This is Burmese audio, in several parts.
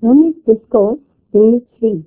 Burmese Discourse Day 3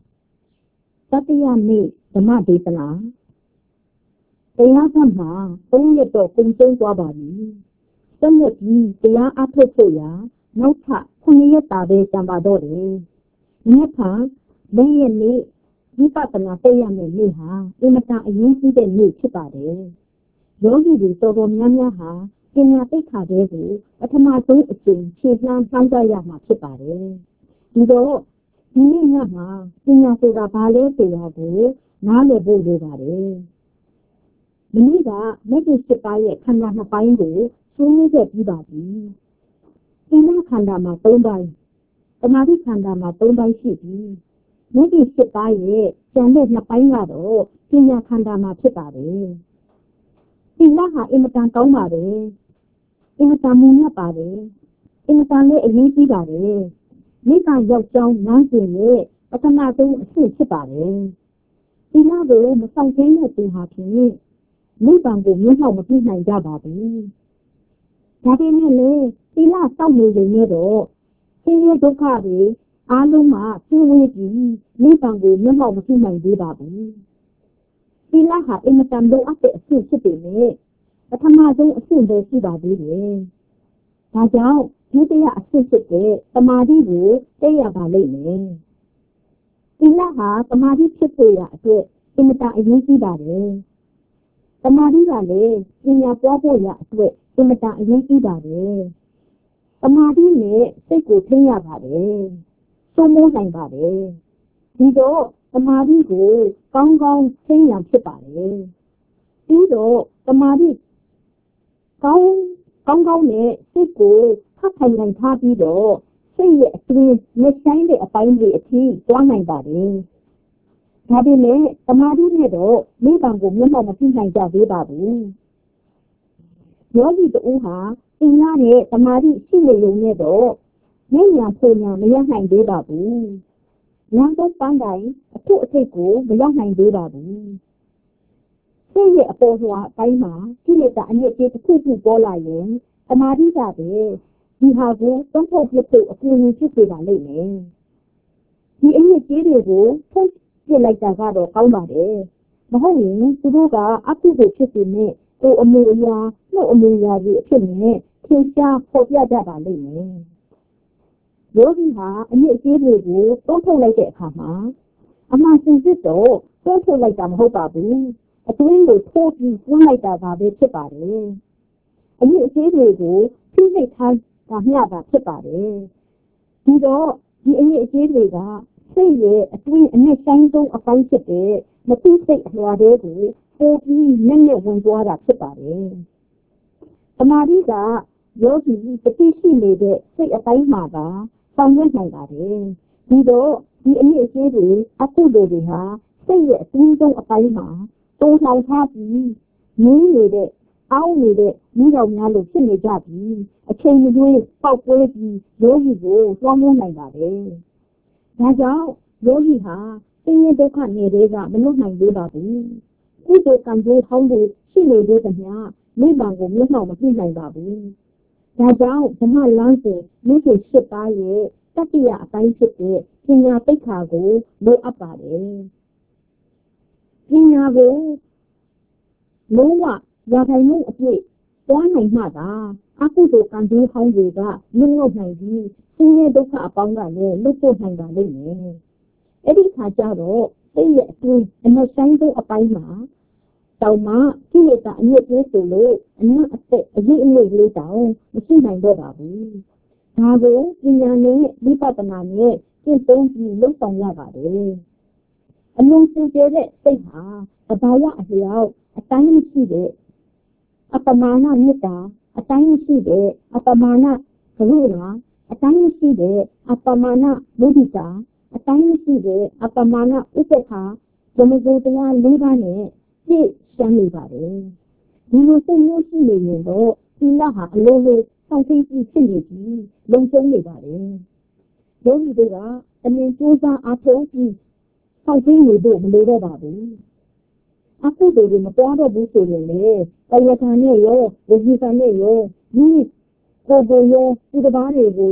Tatiya Me Dhamma Desanaတရားဓမ္မ3 ရက်တော့ကုန်ကျုံသွားပါပြီ။စက်လက်ကြီးတရားအထုတ်ဖို့ရာနောက်ထပ်9 ရက်တာပဲကျန်ပါတော့တယ်။ဒီအခါ၄ ရက်နေ့ဝိပဿနာတက်ရမယ့်နေ့ဟာအင်မတန်အရေးကြီးတဲ့နေ့ဖြစ်ပါတယ်။ယောဂီတွေတော်တော်များများဟာပညာသိက္ခာတွေကိုပထမဆုံးအကြိမ်ခြေလှမ်းပေါင်းကြရမှာဖြစ်ပါတယ်။ဒီတော့ဒီနေ့ညမှာပညာဆိုတာဘာလဲဆိုတာကိုနားလည်ဖို့လိုပါတယ်။ဒီနေ့ကမဂ္ဂင်7 ပါးရဲ့ခန္ဓာ2 ပိုင်းကိုဆွေးနွေးခဲ့ပြီးပါပြီ။သင်္ခါခန္ဓာမှာ3 ပိုင်းသမာဓိခန္ဓာမှာ3 ပိုင်းရှိပြီးမဂ္ဂင်7 ပါးရဲ့ကျန်တဲ့2 ပိုင်းကတော့ပညာခန္ဓာမှာဖြစ်ပါတယ်။သီလဟာအင်မတန်ကောင်းပါတယ်။အင်မတန်မူမြတ်ပါတယ်။အင်မတန်လည်းအရေးကြီးပါတယ်။မိဂါရောက်ကြောင်းလမ်းစဉ်ရဲ့ပထမဆုံးအဆင့်ဖြစ်ပါတယ်။သီလကိုမဆောင်ကျင်းတဲ့သူဟာဖြင့်နိဗ္ဗာန်ကိုမျက်မှောက်မပြုနိုင်ကြပါဘူး။ဒါပေမဲ့လည်းသီလစောင့်နေရင်တော့ဆင်းရဲဒုက္ခတွေအားလုံးမှာဆင်းရဲပြီးနိဗ္ဗာန်ကိုမျက်မှောက်မပြုနိုင်သေးပါဘူး။သီလဟာအင်မတန်လိုအပ်တဲ့အဆင့်ဖြစ်ပေမဲ့ပထမဆုံးအဆင့်ပဲရှိပါသေးတယ်။ဒါကြောင့်ဒုတိယအဆင့်ဖြစ်တဲ့သမာဓိကိုတက်ရပါလိမ့်မယ်။သီလဟာသမာဓိဖြစ်ဖို့ရအတွက်အင်မတန်အရေးကြီးပါတယ်။သမာဓိကလည်းပညာပွားဖို့ရအတွက်အင်မတန်အရေးကြီးပါတယ်။သမာဓိနဲ့စိတ်ကိုထိန်းရပါတယ်။စိုးမိုးနိုင်ပါတယ်။ဒီတော့သမာဓိကိုကောင်းကောင်းထိန်းရန်ဖြစ်ပါတယ်။ပြီးတော့သမာဓိကောင်းနဲ့စိတ်ကိုဖတ်ထိုင်နိုင်ထားပြီးတော့စိတ်ရဲ့အတွင်းလက်ဆိုင်တဲ့အပိုင်းတွေအထိတွားနိုင်ပါတယ်။ဒါပေမဲ့သမာဓိနဲ့တော့နိဗ္ဗာန်ကိုမျက်မှောက်မပြုနိုင်ကြသေးပါဘူး။ယောဂီတူဟာသီလနဲ့သမာဓိရှိနေုံနဲ့တော့ဉာဏ်ဉာဏ်ဖွဉာဏ်မရနိုင်သေးပါဘူး။ဉာဏ်တော့ပန်းတိုင်းအထုအထိပ်ကိုမရောက်နိုင်သေးပါဘူး။စိတ်ရဲ့အပေါ်စွာအပိုင်းမှာကိလေသာအညစ်အကြေးတစ်ခုခုပေါ်လာရင်သမာဓိကပဲဒီဟာကိုသုံးဖို့ပြဖို့အကူအညီဖြစ်စေပါလိမ့်မယ်။ဒီအညစ်အကြေးတွေကိုဖုံးပြလိုက်တာကတော့ကောင်းပါတယ်။မဟုတ်ရင်သူတို့ကအကုသိုလ်ဖြစ်စေနဲ့ကိုယ်အမှုအရာနှုတ်အမှုအရာတွေအဖြစ်နဲ့ထင်ရှားဖော်ပြကြပါလိမ့်မယ်။ယောဂီဟာအညစ်အကြေးတွေကိုသုံးထုတ်လိုက်တဲ့အခါမှာအမှန်စင်စစ်တော့သုံးထုတ်လိုက်တာမဟုတ်ပါဘူး။အတွင်းကိုထိုးပြီးတွန်းလိုက်တာပဲဖြစ်ပါတယ်။အညစ်အကြေးတွေကိုဖိနှိပ်ထားတာမျှတာဖြစ်ပါတယ်။ဒီတော့ဒီအညစ်အကြေးတွေကစိတ်ရဲ့အတွင်းအနက်ဆိုင်ဆုံးအပိုင်းဖြစ်တဲ့မသိစိတ်အလွှာတွေကိုပိုပြီးနက်ဝင်သွားတာဖြစ်ပါတယ်။သမာဓိကယောဂီတတိရှိနေတဲ့စိတ်အပိုင်းမှာသာဆောင်ရွက်နိုင်ပါတယ်။ဒီတော့ဒီအနည်းအကျေးတွေအကုသိုလ်တွေဟာစိတ်ရဲ့အတူဆုံးအပိုင်းမှာတုံ့ဆောင်ထားပြီးနင်းနေတဲ့အောင်းနေတဲ့မိတော်များလို့ဖြစ်နေကြပြီးအချိန်မရွေးပေါက်ပွဲပြီးယောဂီကိုလွှမ်းမိုးနိုင်ပါတယ်။ဒါကြောင့်ယောဂီဟာဆင်းရဲဒုက္ခတွေကမလွတ်နိုင်သေးပါဘူး။ကုသိုလ်ကံကြိုးဟောင်းတွေရှိနေသေးသမျှနိဗ္ဗာန်ကိုမျက်မှောက်မပြုနိုင်ပါဘူး။ဒါကြောင့်ဓမ္မလမ်းစဉ်မဂ္ဂင်7 ပါးရဲ့တတိယအပိုင်းဖြစ်တဲ့ပညာသိက္ခာကိုလိုအပ်ပါတယ်။ပညာကိုလုံးဝရာခိုင်နှုန်းအပြည့်ပွားနိုင်မှသာအကုသိုလ်ကံကြိုးဟောင်းတွေကလွတ်မြောက်နိုင်ပြီးဆင်းရဲဒုက္ခအပေါင်းကလည်းလွတ်ဖို့နိုင်ပါလိမ့်မယ်။အဲ့ဒီခါကျတော့စိတ်ရဲ့အတွင်းအနက်ဆိုင်ဆုံးအပိုင်းမှာတောင်မှကိလေသာအညစ်အကြေးဆိုလို့အနက်အသက်အရေးအမြစ်လေးတောင်မရှိနိုင်တော့ပါဘူး။ဒါကိုပညာနဲ့ဝိပဿနာနဲ့ကျင့်သုံးပြီးလုပ်ဆောင်ရပါတယ်။အလုံးစုံကျတဲ့စိတ်ဟာသဘာဝအလျောက်အတိုင်းမရှိတဲ့အပမာဏမေတ္တာအတိုင်းမရှိတဲ့အပမာဏကရုဏာအတိုင်းမရှိတဲ့အပမာဏမုဒိတာအတိုင်းမရှိတဲ့အပမာဏဥပ္ပခာဓမ္မဂုဏ်တရား 4 ပါးနဲ့ပြည့်စုံနေပါတယ်။ဒီလိုစိတ်မျိုးရှိနေရင်တော့သီလဟာအလိုလိုဆောင်သိပြီးဖြစ်နေပြီးလုံခြုံနေပါတယ်။ယောဂီတွေကအမြင်ကြိုးစားအားထုတ်ပြီးဆောင်သိနေဖို့မလိုတော့ပါဘူး။အကုသိုလ်တွေမပွားတော့ဘူးဆိုရင်လေကာယကံနဲ့ရောဝစီကံနဲ့ရောဒီကိုယ်ကိုရောသူတစ်ပါးတွေကိုရော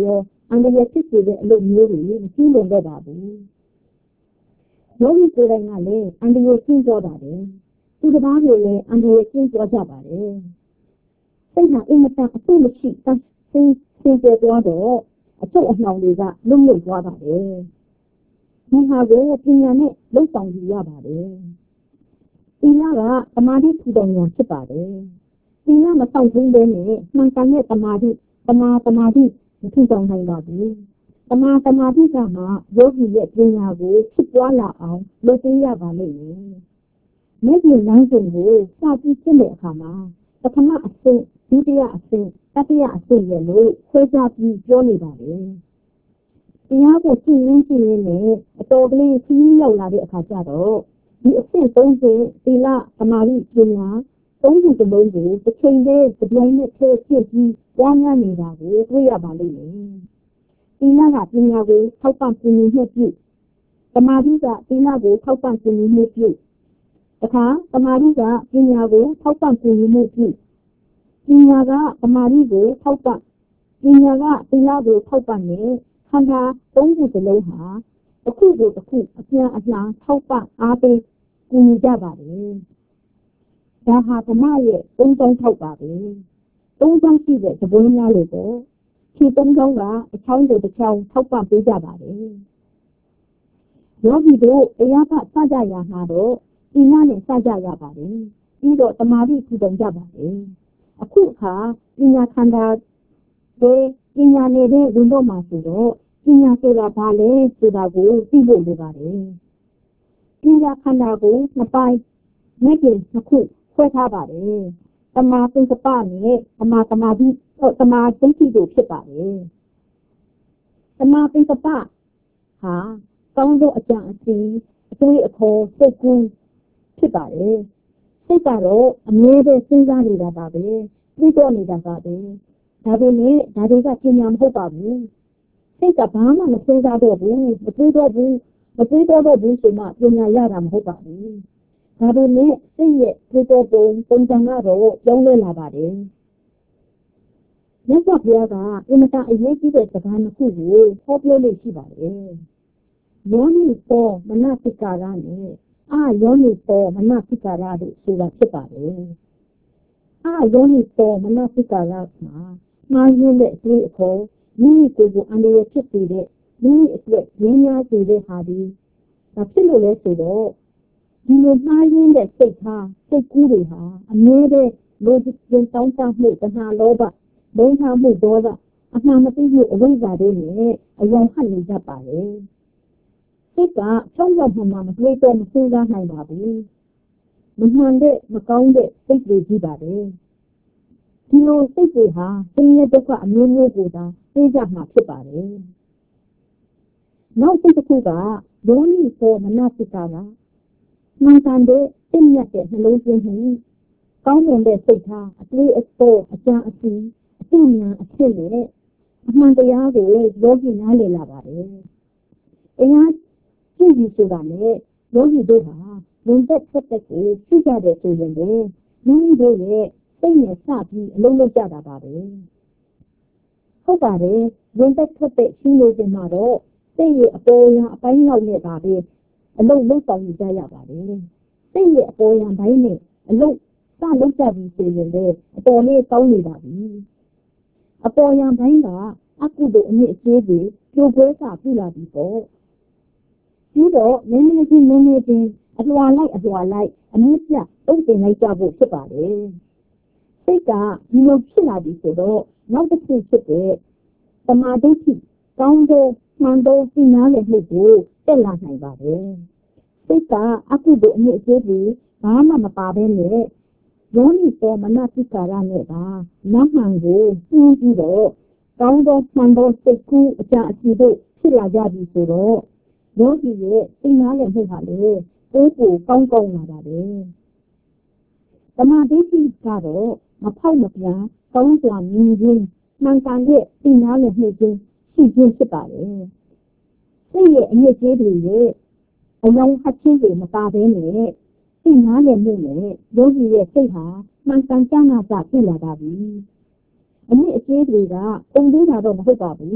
အန္တရာယ်ဖြစ်စေတဲ့အလုပ်မျိုးတွေမကျူးလွန်တော့ပါဘူးယောဂီကိုယ်တိုင်ကလည်းအန္တရာယ်ကျင့်ကြပါတယ်သူတစ်ပါးကိုလည်းအန္တရာယ်ကျင့်ကြကြပါတယ်စိတ်ဟာအင်မတန်အဆုမရှိတန်းစင်ကြယ်သွားတော့အချုပ်အနှောင်တွေကလွတ်လွတ်သွားပါတယ်ဒီဟာကိုပညာနဲ့လုံဆောင်ယူရပါတယ်သီလကသမာဓိထူထောင်ရန်ဖြစ်ပါတယ်သီလမဆောင်ဘူးပဲနဲ့မှန်ကန်တဲ့သမာဓိမထူထောင်နိုင်ပါဘူးသမာဓိကမှယောဂီရဲ့ပညာကိုဖြစ်ပွားလာအောင်လုပ်ပေးရပါလိမ့်မယ်မျက်မြင်လမ်းစဉ်ကိုစပြီးရှင်းတဲ့အခါမှာပထမအဆင့်ဒုတိယအဆင့်တတိယအဆင့်ရဲ့လို့ခွဲခြားပြီးပြောနေပါတယ်တရားကိုရှင်းရင်းနဲ့အတော်ကလေးခီးရောက်လာတဲ့အခါကျတော့ဒီအဆင့်၃ဆင့်သီလသမာဓိပညာသုံးခုစလုံးကိုတစ်ချိန်တည်းကြိုင်နဲ့ထည့်ပြီးပွားများနေတာကိုတွေ့ရပါလိမ့်မယ်သီလကပညာကိုထောက်ပံ့ကူညီမှုပြုသမာဓိကသီလကိုထောက်ပံ့ကူညီမှုပြုတခါသမာဓိကပညာကိုထောက်ပံ့ကူညီမှုပြုပညာကသမာဓိကိုထောက်ပံ့ပညာကသီလကိုထောက်ပံ့နေခန္ဓာသုံးခုစလုံးဟာတစ်ခုကိုတစ်ခုအပြန်အလှန်ထောက်ပံ့အားပေးကူညီကြပါတယ်ဒါဟာဓမ္မရဲ့သုံးချောင်းထောက်ပါပဲသုံးချောင်းရှိတဲ့သဘောများလို့ပေါ့ခြေသုံးချောင်းကအချောင်းတစ်ချောင်းထောက်ပံ့ပေးကြပါတယ်ယောဂီတို့တရားကစကြရမှာတော့ဒီနာနဲ့စကြရပါတယ်ပြီးတော့သမာဓိထူထောင်ကြပါတယ်အခုအခါပညာခန္ဓာတွေပညာနေတဲ့ဝင်တော့မှာဆိုတော့ပညာဆိုတာဘာလဲဆိုတာကိုသိဖို့လိုပါတယ်ပညာခန္ဓာကိုနှစ်ပိုင်းမဲ့ကျနှစ်ခုခွဲထားပါတယ်သမာသင်္ကပ္ပနဲ့သမာသမာဓိသမာဓိဋ္ဌိတို့ဖြစ်ပါတယ်သမာသင်္ကပ္ပဟာကောင်းသောအကြံအစီအတွေးအခေါ်စိတ်ကူးဖြစ်ပါတယ်စိတ်ကတော့အမြဲတမ်းစဉ်းစားနေတာပါပဲတွေးတော့နေတာပါပဲဒါပေမဲ့ဒါတွေကပညာမဟုတ်ပါဘူးစိတ်ကဘာမှမစဉ်းစားတော့ဘူးမတွေးတော့ဘူးဆိုမှပညာရတာမဟုတ်ပါဘူးဒါပေမဲ့စိတ်ရဲ့တွေးတော့ပုံစံကတော့ပြောင်းလဲလာပါတယ်မြတ်စွာဘုရားကအင်မတန်အရေးကြီးတဲ့စကားနှစ်ခုကိုဟောပြောလို့ရှိပါတယ်ယောနိသောမနစိကာရနဲ့ယောနိသောမနစိကာရတို့ဆိုတာဖြစ်ပါတယ်ယောနိသောမနစိကာရမှာမှားယွင်းတဲ့အတွေးအခေါ်မိမိကိုယ်ကိုအန္တရာယ်ဖြစ်စေတဲ့မိမိအတွက်ရင်းများစေတဲ့ဟာဒီဒါဖြစ်လို့လဲဆိုတော့ဒီလိုမှားယွင်းတဲ့စိတ်ကူးတွေဟာအမြဲတမ်းလိုချင်တောင်းတမှုတဏှာလောဘဒိဋ္ဌာမှုဒေါသအမှန်မသိမှုအဝိဇ္ဇာတွေနဲ့အယုံဟပ်နေကြပါလေစိတ်ကချောင်းရောက်မှမတွေးတော့မစဉ်းစားနိုင်ပါဘူးမမှန်တဲ့မကောင်းတဲ့စိတ်တွေကြီးပါတယ်ဒီလိုစိတ်တွေဟာဆင်းရဲဒုက္ခအမျိုးမျိုးကိုသာသိကြမှာဖြစ်ပါတယ်နောက်စိတ်တစ်ခုကယောနိသောမနစိကာရမှန်ကန်တဲ့သိမြတ်တဲ့နှလုံးသွင်းမှုကောင်းမွန်တဲ့စိတ်ထားအတွေးအခေါ်အကြံအစီအသိဉာဏ်အဖြစ်နဲ့အမှန်တရားကိုယောဂီနားလည်လာပါတယ်တရားကြည့်ပြီးဆိုတာနဲ့ယောဂီတို့ဟာဝင်သက်ထွက်သက်ကိုသိကြတယ်ဆိုရင်လေမိမိတို့ရဲ့စိတ်နဲ့စပြီးအလုံးလုံးကြတာပါပဲဟုတ်ပါတယ်ဝင်သက်ထွက်သက်ရှင်းလို့ဒီမှာတော့စိတ်ရဲ့အပေါ်ယံအပိုင်းလောက်နဲ့ပါပဲအလုံးလုံးဆောင်ကြရပါတယ်စိတ်ရဲ့အပေါ်ယံဘိုင်းနဲ့အလုံးစလုံးကြပြီးဆိုရင်လေအပေါ်လေးကောင်းနေပါပြီအပေါ်ယံဘိုင်းကအကုသိုလ်အမြင့်အကျေးတွေပြိုကွဲစာပြုလာပြီပေါ့ပြီးတော့နည်းနည်းချင်းအလွှာလိုက်အမြင့်ပြတုံ့တင်လိုက်ကြဖို့ဖြစ်ပါတယ်စိတ်ကဒီလိုဖြစ်လာပြီဆိုတော့နောက်တစ်ခုဖြစ်တဲ့သမာဓိကောင်းသောမှန်သောသိနာလည်မှုကိုတက်လာနိုင်ပါတယ်စိတ်ကအကုသိုလ်အမြင့်အကျေးတွေဘာမှမပါဘဲနဲ့ယောနိသောမနစိကာရနဲ့ကနတ်မှန်ကိုပြင်းပြီးတော့ကောင်းသောမှန်သောစိတ်ကူးအကြအစီတို့ဖြစ်လာကြပြီဆိုတော့ယောဂီရဲ့သိနာလည်မှုဟာလေကိုယ်ကိုကောင်းလာပါတယ်သမာဓိကတော့မဖောက်မပြန်ကောင်းစွာမြင်ခြင်းမှန်ကန်တဲ့သိနာလည်မှုချင်းရှိခြင်းဖြစ်ပါတယ်စိတ်ရဲ့အမြင့်ကြီးတွေရဲ့အယုံဟတ်ခြင်းတွေမပါဘဲနဲ့သိနာလည်မှုနဲ့ယောဂီရဲ့စိတ်ဟာမှန်ကန်ကြနာကြဖြစ်လာပါပြီအမြင့်အကျေးတွေကပုံသေးတာတော့မဟုတ်ပါဘူး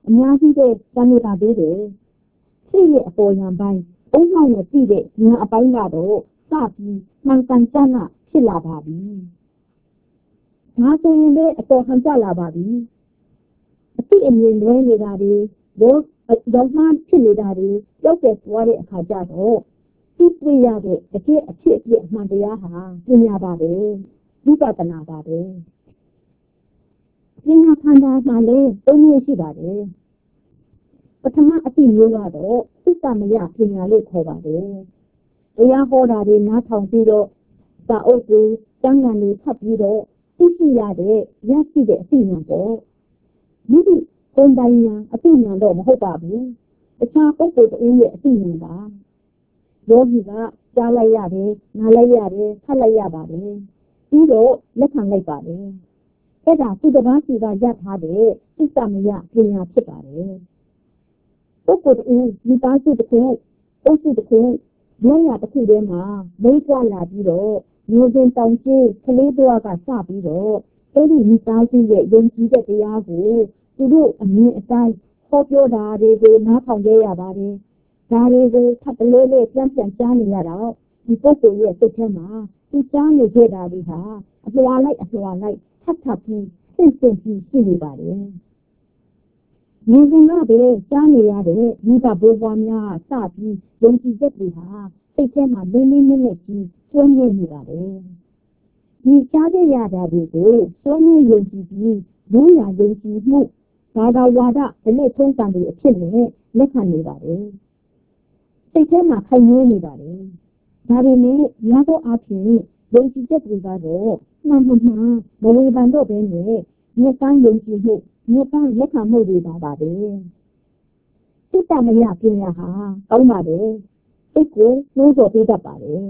အများကြီးပဲတန်နေတာသေးတယ်စိတ်ရဲ့အပေါ်ယံပိုင်းအုံနောက်နဲ့ပြည့်တဲ့ဉာဏ်အပိုင်းကတော့စပြီးမှန်ကန်ကြနာဖြစ်လာပါပြီဒါဆိုရင်လည်းအပေါ်ဟန်ကြလာပါပြီအသိအမြင်လွဲနေတာတွေရောမှဖြစ်နေတာတွေရောက်တဲ့သွားတဲ့အခါကျတော့သိတွေ့ရတဲ့တကယ်အဖြစ်အပျက်အမှန်တရားဟာပညာပါပဲဝိပဿနာပါပဲပညာခန္ဓာမှာလည်းသုံးမျိုးရှိပါတယ်ပထမအသိမျိုးကတော့သိတမယပညာလို့ခေါ်ပါတယ်တရားဟောတာတွေနားထောင်ပြီးတော့စာအုပ်တွေကျမ်းဂန်တွေဖတ်ပြီးတော့သိရှိရတဲ့ရရှိတဲ့အသိဉာဏ်ပေါ့ဒီကိုယ်တိုင်ဉာဏ်အသိဉာဏ်တော့မဟုတ်ပါဘူးအခြားပုဂ္ဂိုလ်တဦးရဲ့အသိဉာဏ်ပါယောဂီကကြားလိုက်ရတယ်နားလိုက်ရတယ်ဖတ်လိုက်ရပါတယ်ပြီးတော့လက်ခံလိုက်ပါတယ်အဲ့ဒါသူတစ်ပါးစီကရထားတဲ့သိတမယပညာဖြစ်ပါတယ်ပုဂ္ဂိုလ်တဦးမိသားစုတစ်ခုအုပ်စုတစ်ခုလောရတစ်ခုထဲမှာလေးကြလာပြီးတော့မျိုးစင်တောင်ကြီးကလေးတော်ကစပြီးတော့အဲ့ဒီမိသားစုရဲ့ယုံကြည်တဲ့တရားကိုသူတို့အမြင်အတိုင်းဟောပြောတာတွေကိုနားထောင်ကြရပါတယ်ဒါတွေကိုထပ်တလဲလဲပြန်ကြားနေရတော့ဒီပုဂ္ဂိုလ်ရဲ့စိတ်ထဲမှာသူကြားနေခဲ့တာတွေဟာအလွှာလိုက်ထပ်ပြီးစဉ်ပြီးရှိနေပါတယ်မြင်စဉ်ကပဲကြားနေရတဲ့မိဘဘိုးဘွားများစပြီးယုံကြည်ချက်တွေဟာစိတ်ထဲမှာနည်းကြီးကျွမ်းနေနေပါတယ်ဒီကြားခဲ့ရတာတွေကိုကျွမ်းနေယုံကြည်ပြီးရိုးရာယုံကြည်မှုဘာသာဝါဒဘယ်နဲ့ထုံးစံတွေအဖြစ်နဲ့လက်ခံနေပါတယ်စိတ်ထဲမှာခိုင်နေနေပါတယ်ဒါပေမဲ့ရသောအဖြစ်ယုံကြည်ချက်တွေကတော့မှန်မဝေဖန်တော့ဘဲနဲ့မြေကမ်းယုံကြည်မှုမြေကမ်းလက်ခံမှုတွေပါပဲသိတမယပညာဟာကောင်းပါတယ်စိတ်ကိုနှိုးဆော်ပေးတတ်ပါတယ်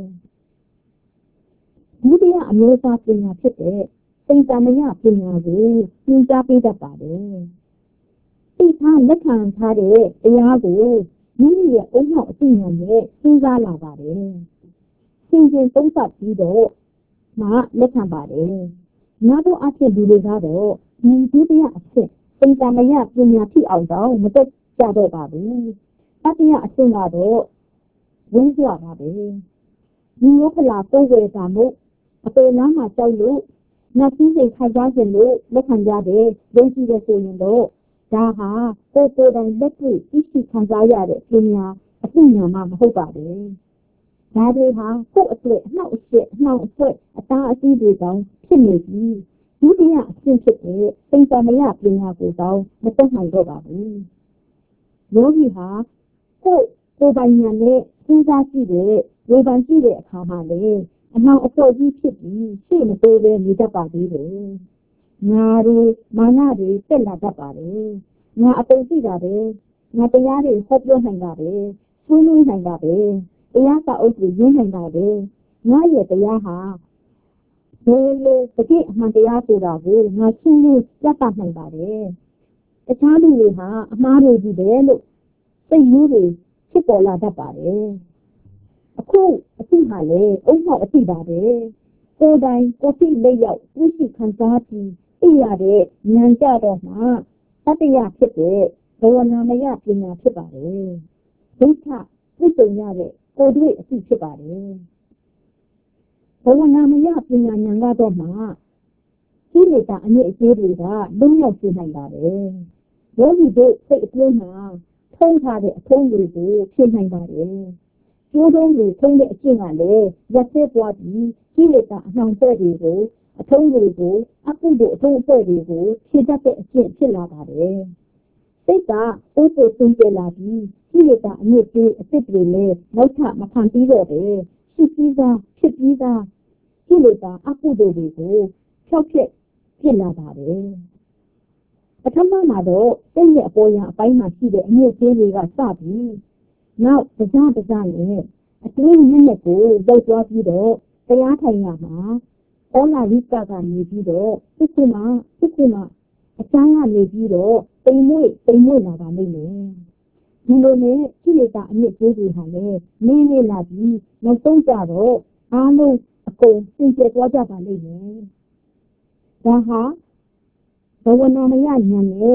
ဒုတိယအမျိုးအစားပညာဖြစ်တဲ့သိတမယပညာကိုသင်ကြားပေးတတ်ပါတယ်သိထားလက်ခံထားတဲ့တရားကိုမိမိရဲ့အုံနောက်အသိဉာဏ်နဲ့စဉ်းစားလာပါတယ်သင်သုံးသပ်ပြီးတော့မှလက်ခံပါတယ်နောက်တော့အဖြစ်လူတွေကတော့ဒီဒုတိယအဖြစ်သိတမယပညာဖြစ်အောင်တော့မတက်ကြတော့ပါဘူးတတိယအဆင့်ကတော့ဝင်းကြပါပဲဒီလိုဖလာပိုးဝဲတာမို့အပေနားမှာကြောက်လို့နောက်ပြီးစိတ်ခိုက်ကြခြင်းလို့လက်ခံကြတယ်ယုံကြည်ရဆိုရင်တော့ဒါဟာကိုယ်တိုင်လက်တွေ့သိရှိခံစားရတဲ့ပညာအသိဉာဏ်မှမဟုတ်ပါဘူးဒါတွေဟာကိုယ့်အတွက်အနှောက်အယှက်အနှောင့်အယှက်အသားအဆီးတွေတောင်ဖြစ်နေပြီးဒုတိယအဆင့်ဖြစ်တဲ့သိတမယပညာကိုတောင်မတက်နိုင်တော့ပါဘူးယောဂီဟာကိုယ်ပိုင်ဉာဏ်နဲ့စဉ်းစားကြည့်တဲ့ဝေဖန်ကြည့်တဲ့အခါမှာလေအနှောင့်အယှက်ကြီးဖြစ်ပြီးရှေ့မတိုးပဲနေတတ်ပါသေးတယ်ငါတွေမာနတွေတက်လာတတ်ပါတယ်ငါအပိသိတာပဲငါတရားတွေဟောပြောနိုင်တာပဲဆွေးနွေးနိုင်တာပဲတရားစာအုပ်တွေရင်းနိုင်တာပဲငါရဲ့တရားဟာဘယ်လိုတကယ်အမှန်တရားဆိုတာကိုငါရှင်းလင်းပြသနိုင်ပါတယ်တခြားလူတွေဟာအမှားတွေကြီးပဲလို့စိတ်မျိုးတွေဖြစ်ပေါ်လာတတ်ပါတယ်အခုအသိဟာလေအုံနောက်အသိပါပဲကိုယ်တိုင်ကိုယ်သိလက်ရောက်သိရှိခံစားပြီးသိရတဲ့ဉာဏ်ကြတော့မှတတိယဖြစ်တဲ့ဘဝနာမယပညာဖြစ်ပါတယ်ဒိဋ္ဌသိကြုံရတဲ့ကိုယ်တွေ့အသိဖြစ်ပါတယ်ဘဝနာမယပညာဉာဏ်ကတော့မှဒီလေတာအမြင့်အကျိုးတွေကလုံးရောက်ပြနိုင်ပါတယ်ယောဂီတို့စိတ်အတွင်းမှာထုံးထားတဲ့အထုံးတွေကိုဖြစ်နိုင်ပါတယ်ကျိုးတုံးတွေထုံးတဲ့အကျင့်ကလည်းရက်သက်သွားပြီးဒီလေတာအနှောင်သက်တွေကိုအထုံးတွေကိုအကုသို့အထုံးအဖွဲ့တွေကိုဖြည့်တတ်တဲ့အကျင့်ဖြစ်လာပါတယ်စိတ်ကအိုးပိုဆုံးပြလာပြီးဒီလေတာအမြင့်ကြီးအစ်စ်တွေလည်းနောက်ထပ်မခံပြီးတော့တယ်ရှိပြီးသားဖြစ်ပြီးသားဒီလေတာအကုသို့တွေကိုဖြောက်ပြက်ဖြစ်လာပါတယ်ပထမမှာတော့စိတ်ရဲ့အပေါ်ယံအပိုင်းမှာရှိတဲ့အမြင့်ကြီးတွေကစပြီးနောက်တစားနဲ့အတွင်းမျက်နှာကိုရောက်သွားပြီးတော့တရားထိုင်ရမှာဩလာရိကကနေပြီးတော့စိတ်ကူမအချမ်းကနေပြီးတော့တိမ်မွေ့လာပါလိမ့်မယ်ဒီလိုနဲ့ကိလေသာအမြင့်ကြီးတွေဟာလည်းနေလာပြီးနောက်ဆုံးကြတော့အားလုံးအကုန်သင်ကျသွားကြပါလိမ့်မယ်ဒါဟာဘဝနာမယဉာဏ်နဲ့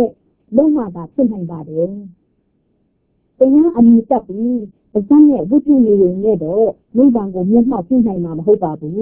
လုံးဝသာဖြစ်နိုင်ပါတယ်တရားအမြင့်တက်ပြီးပါဇက်နဲ့ဝိပုနေတွေနဲ့တော့နိဗ္ဗာန်ကိုမျက်မှောက်ပြုနိုင်မှာမဟုတ်ပါဘူး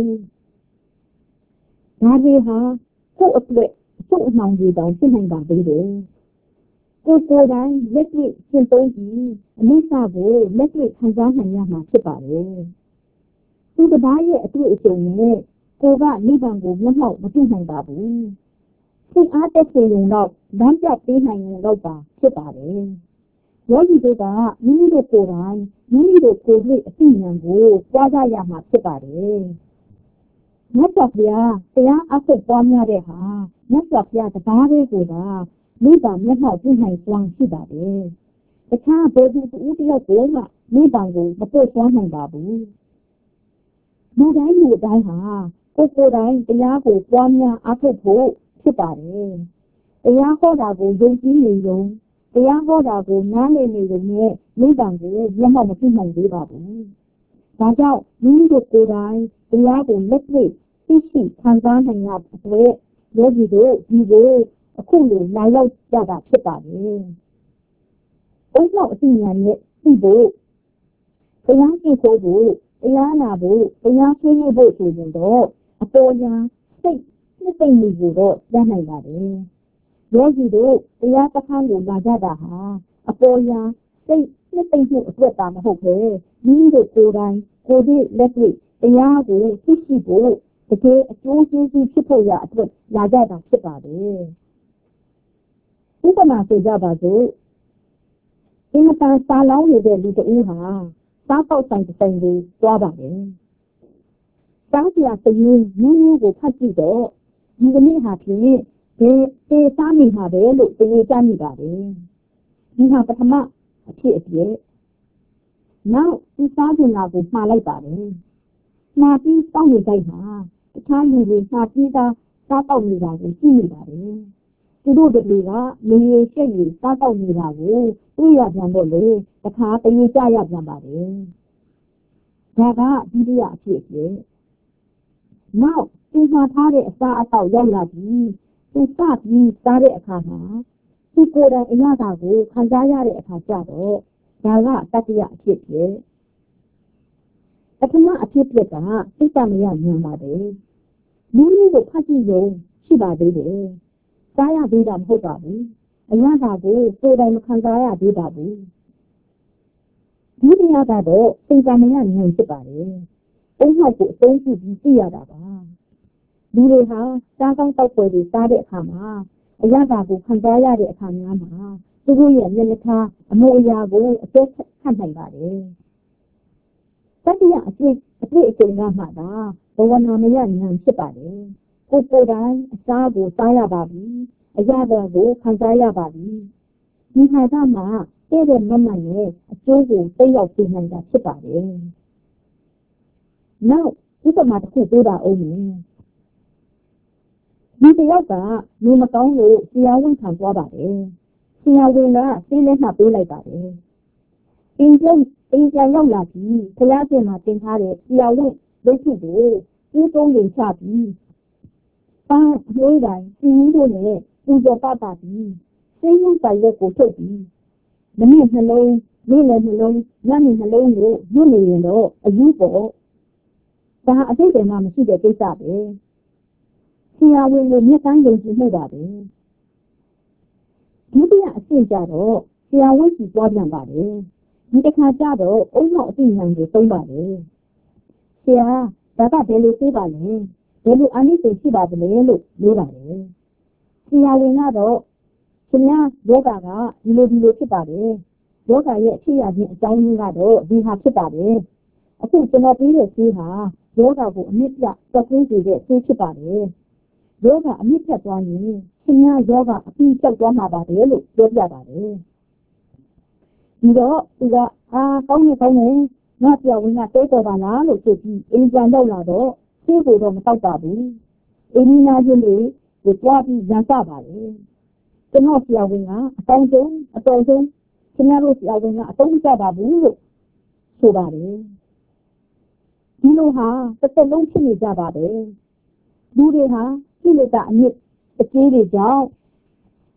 ဒါတွေဟာကိုယ့်အတွက်အဆုတ်အနှောင်တွေတောင်ဖြစ်နိုင်ပါသေးတယ်ကိုယ်တိုင်လက်တွေ့ရှင်းသုံးပြီးအနိစ္စကိုလက်တွေ့ခံစားနိုင်ရမှာဖြစ်ပါတယ်သူတစ်ပါးရဲ့အတွေ့အကြုံနဲ့ကိုယ်ကနိဗ္ဗာန်ကိုမျက်မှောက်မပြုနိုင်ပါဘူးစိတ်အားတက်စေရင်တော့လမ်းပြပေးနိုင်ရင်တော့ပါဖြစ်ပါတယ်ယောဂီတို့ကမိမိတို့ကိုယ်တိုင်မိမိတို့ကိုယ်ရဲ့အသိဉာဏ်ကိုပွားကြရမှာဖြစ်ပါတယ်မြတ်စွာဘုရားတရားအထုတ်ပွားများတဲ့ဟာမြတ်စွာဘုရားတပါးလေးကိုသာနိဗ္ဗာန်မျက်မှောက်ပြုနိုင်စွမ်းရှိပါတယ်တခြားဘယ်သူတူတယောက်ကိုမှနိဗ္ဗာန်ကိုမပို့သွားနိုင်ပါဘူးလူတိုင်းလူတိုင်းဟာကိုယ်တိုင်တရားကိုပွားများအထုတ်ဖို့ဖြစ်ပါတယ်တရားဟောတာကိုယုံကြည်နေရုံတရားဟောတာကိုနားလည်နေရုံနဲ့နိဗ္ဗာန်ကိုမျက်မှောက်မပြုနိုင်သေးပါဘူးဒါကြောင့်မိမိတို့ကိုယ်တိုင်တရားကိုလက်တွေ့သိရှိခံစားနိုင်ရတဲ့အတွက်ယောဂီတို့ဒီကိုအခုလိုလာရောက်ကြတာဖြစ်ပါတယ်။ဘုရားအသိဉာဏ်နဲ့သိဖို့တရားသိဖို့တရားနာဖို့တရားဆွေးနွေးဖို့ဆိုရင်တော့အပေါ်ညာစိတ်နှစ်သိမ့်မှုကိုတော့ရနိုင်ပါတယ်။ယောဂီတို့တရားတစ်ခါကိုလာကြတာဟာအပေါ်ညာစိတ်နှစ်သိမ့်မှုအတွက်တာမဟုတ်ပဲမိမိတို့ကိုယ်တိုင်ကိုယ်ရဲ့လက်တွေ့တရားကိုသိရှိဖို့တကယ်အကျိုးကျေးဇူးဖြစ်ဖို့ရအတွက်လာကြတာဖြစ်ပါတယ်။ဥပမာဆိုကြပါစို့အင်မတန်စာလောင်းနေတဲ့လူတဦးဟာစားပေါက်ဆိုင်တစ်ဆိုင်ကိုသွားပါတယ်။စားစရာတည်းမျိုးကိုဖတ်ကြည့်တော့ဒီကနေ့ဟာဖြင့်ဒီစားမိမှာပဲလို့သိကြမိပါတယ်။ဒီဟာပထမအဖြစ်အပျက်နောက်ဒီစားကျင်တာကိုမှားလိုက်ပါတယ်။မှားပြီးတောင်းနေလိုက်မှာတခြားလူတွေမှားပြီးသားစားပေါက်နေတာကိုကြည့်နေပါတယ်။သူတို့တွေကလေရေရှက်ရေစားပေါက်နေတာကိုတွေ့ရပြန်တော့လေတခါတရေကြရပြန်ပါတယ်။ဒါကဒုတိယအဖြစ်အပျက်နောက်သူမှားထားတဲ့အစားအသောက်ရောက်လာပြီးသူစပြီးစားတဲ့အခါမှာသူကိုယ်တိုင်အရသာကိုခံစားရတဲ့အခါကျတော့ဒါကတတိယအဖြစ်ပဲပထမအဖြစ်ကစိတ်တမရဉာဏ်ပါတယ်လူမျိုးကိုဖတ်ကြည့်ရုံရှိပါသေးတယ်စားရသေးတာမဟုတ်ပါဘူးအရသာကိုကိုယ်တိုင်မခံစားရသေးပါဘူးဒုတိယကတော့စိတ်တမရဉာဏ်ဖြစ်ပါတယ်အုံနောက်ကိုအသုံးပြုပြီးသိရတာပါလူတွေဟာစားကောင်းတောက်ပွဲတွေစားတဲ့အခါမှာအရသာကိုခံစားရတဲ့အခါများမှာသူတို့ရဲ့မျက်နှာထားအမူအရာကိုအကျဉ်းခတ်နိုင်ပါတယ်။တတိယအတွေ့အကြုံကမှသာဘဝနာမယဉာဏ်ဖြစ်ပါတယ်။ကိုယ်တိုင်အစားကိုစားရပါပြီ။အရသာကိုခံစားရပါပြီ။ဒီဟာကမှတဲ့မမနဲ့အကျိုးကိုသိရောက်ပြနိုင်တာဖြစ်ပါတယ်။နောက်ဥပမာတစ်ခုပြောတာအောင်မယ်။ဒီတယောက်ကလူမကောင်းလို့ဆရာဝန်ခံသွားပါတယ်ဆရာဝန်ကဆေးလက်မှတ်ပေးလိုက်ပါတယ်အင်းပြန်ရောက်လာပြီးဖျားရှင်မှာတင်ထားတဲ့ဆရာဝန်လုပ်ထုကိုဦးသုံးရင်ချပြီးပါအမွေးတိုင်းစီးတို့နဲ့ပူဇော်ပပြီးဆေးရုံပိုင်ရက်ကိုထုတ်ပြီးမနေ့နှလုံးနေ့လည်းနှလုံးညနေနှလုံးကိုညွှန်နေရင်တော့အယူပေါ့ဒါအတိတ်ကမှမရှိတဲ့ကိစ္စပဲဆရာဝန်ကိုမျက်တိုင်းယုံကြည်မှုပါပဲဒုတိယအဆင့်ကြတော့ဆရာဝန်ကြီးပွားပြန်ပါတယ်ဒီတစ်ခါကြတော့အုံနောက်အသိဉာဏ်ကိုသုံးပါတယ်ဆရာဒါကဘယ်လိုသိပါလဲဘယ်လိုအနည်းဆုံးရှိပါသလဲလို့ပြောပါတယ်ဆရာဝန်ကတော့ခင်ဗျာယောဂကဒီလိုဖြစ်ပါတယ်ယောဂရဲ့အဖြစ်အပျက်အကြောင်းရင်းကတော့ဒီဟာဖြစ်ပါတယ်အခုကျွန်တော်ပြီးတဲ့ဆေးဟာယောဂကိုအမြင့်ပြသက်သွင်းစေတဲ့ဆေးဖြစ်ပါတယ်ယောဂအမြင့်ပြတ်သွားရင်ခင်ဗျာယောဂအပြီးကျောက်သွားမှာပါတယ်လို့ပြောပြပါတယ်ဒီတော့သူကကောင်းနေငါပြောင်းဝင်ကတဲတော်ပါလားလို့ဆိုပြီးအိမ်ပြန်ရောက်လာတော့ဆေးကိုတော့မတောက်ပါဘူးအိမ်နာချင်းတွေကိုကြွားပြီးရန်စပါတယ်ကျွန်တော်ဆရာဝန်ကအတော်ဆုံးခင်ဗျားတို့ဆရာဝန်ကအတော့မကြပါဘူးလို့ဆိုပါတယ်ဒီလိုဟာတစ်သက်လုံးဖြစ်နေကြပါတယ်လူတွေဟာကိလေသာအမြင့်အကျေးတွေကြောင့်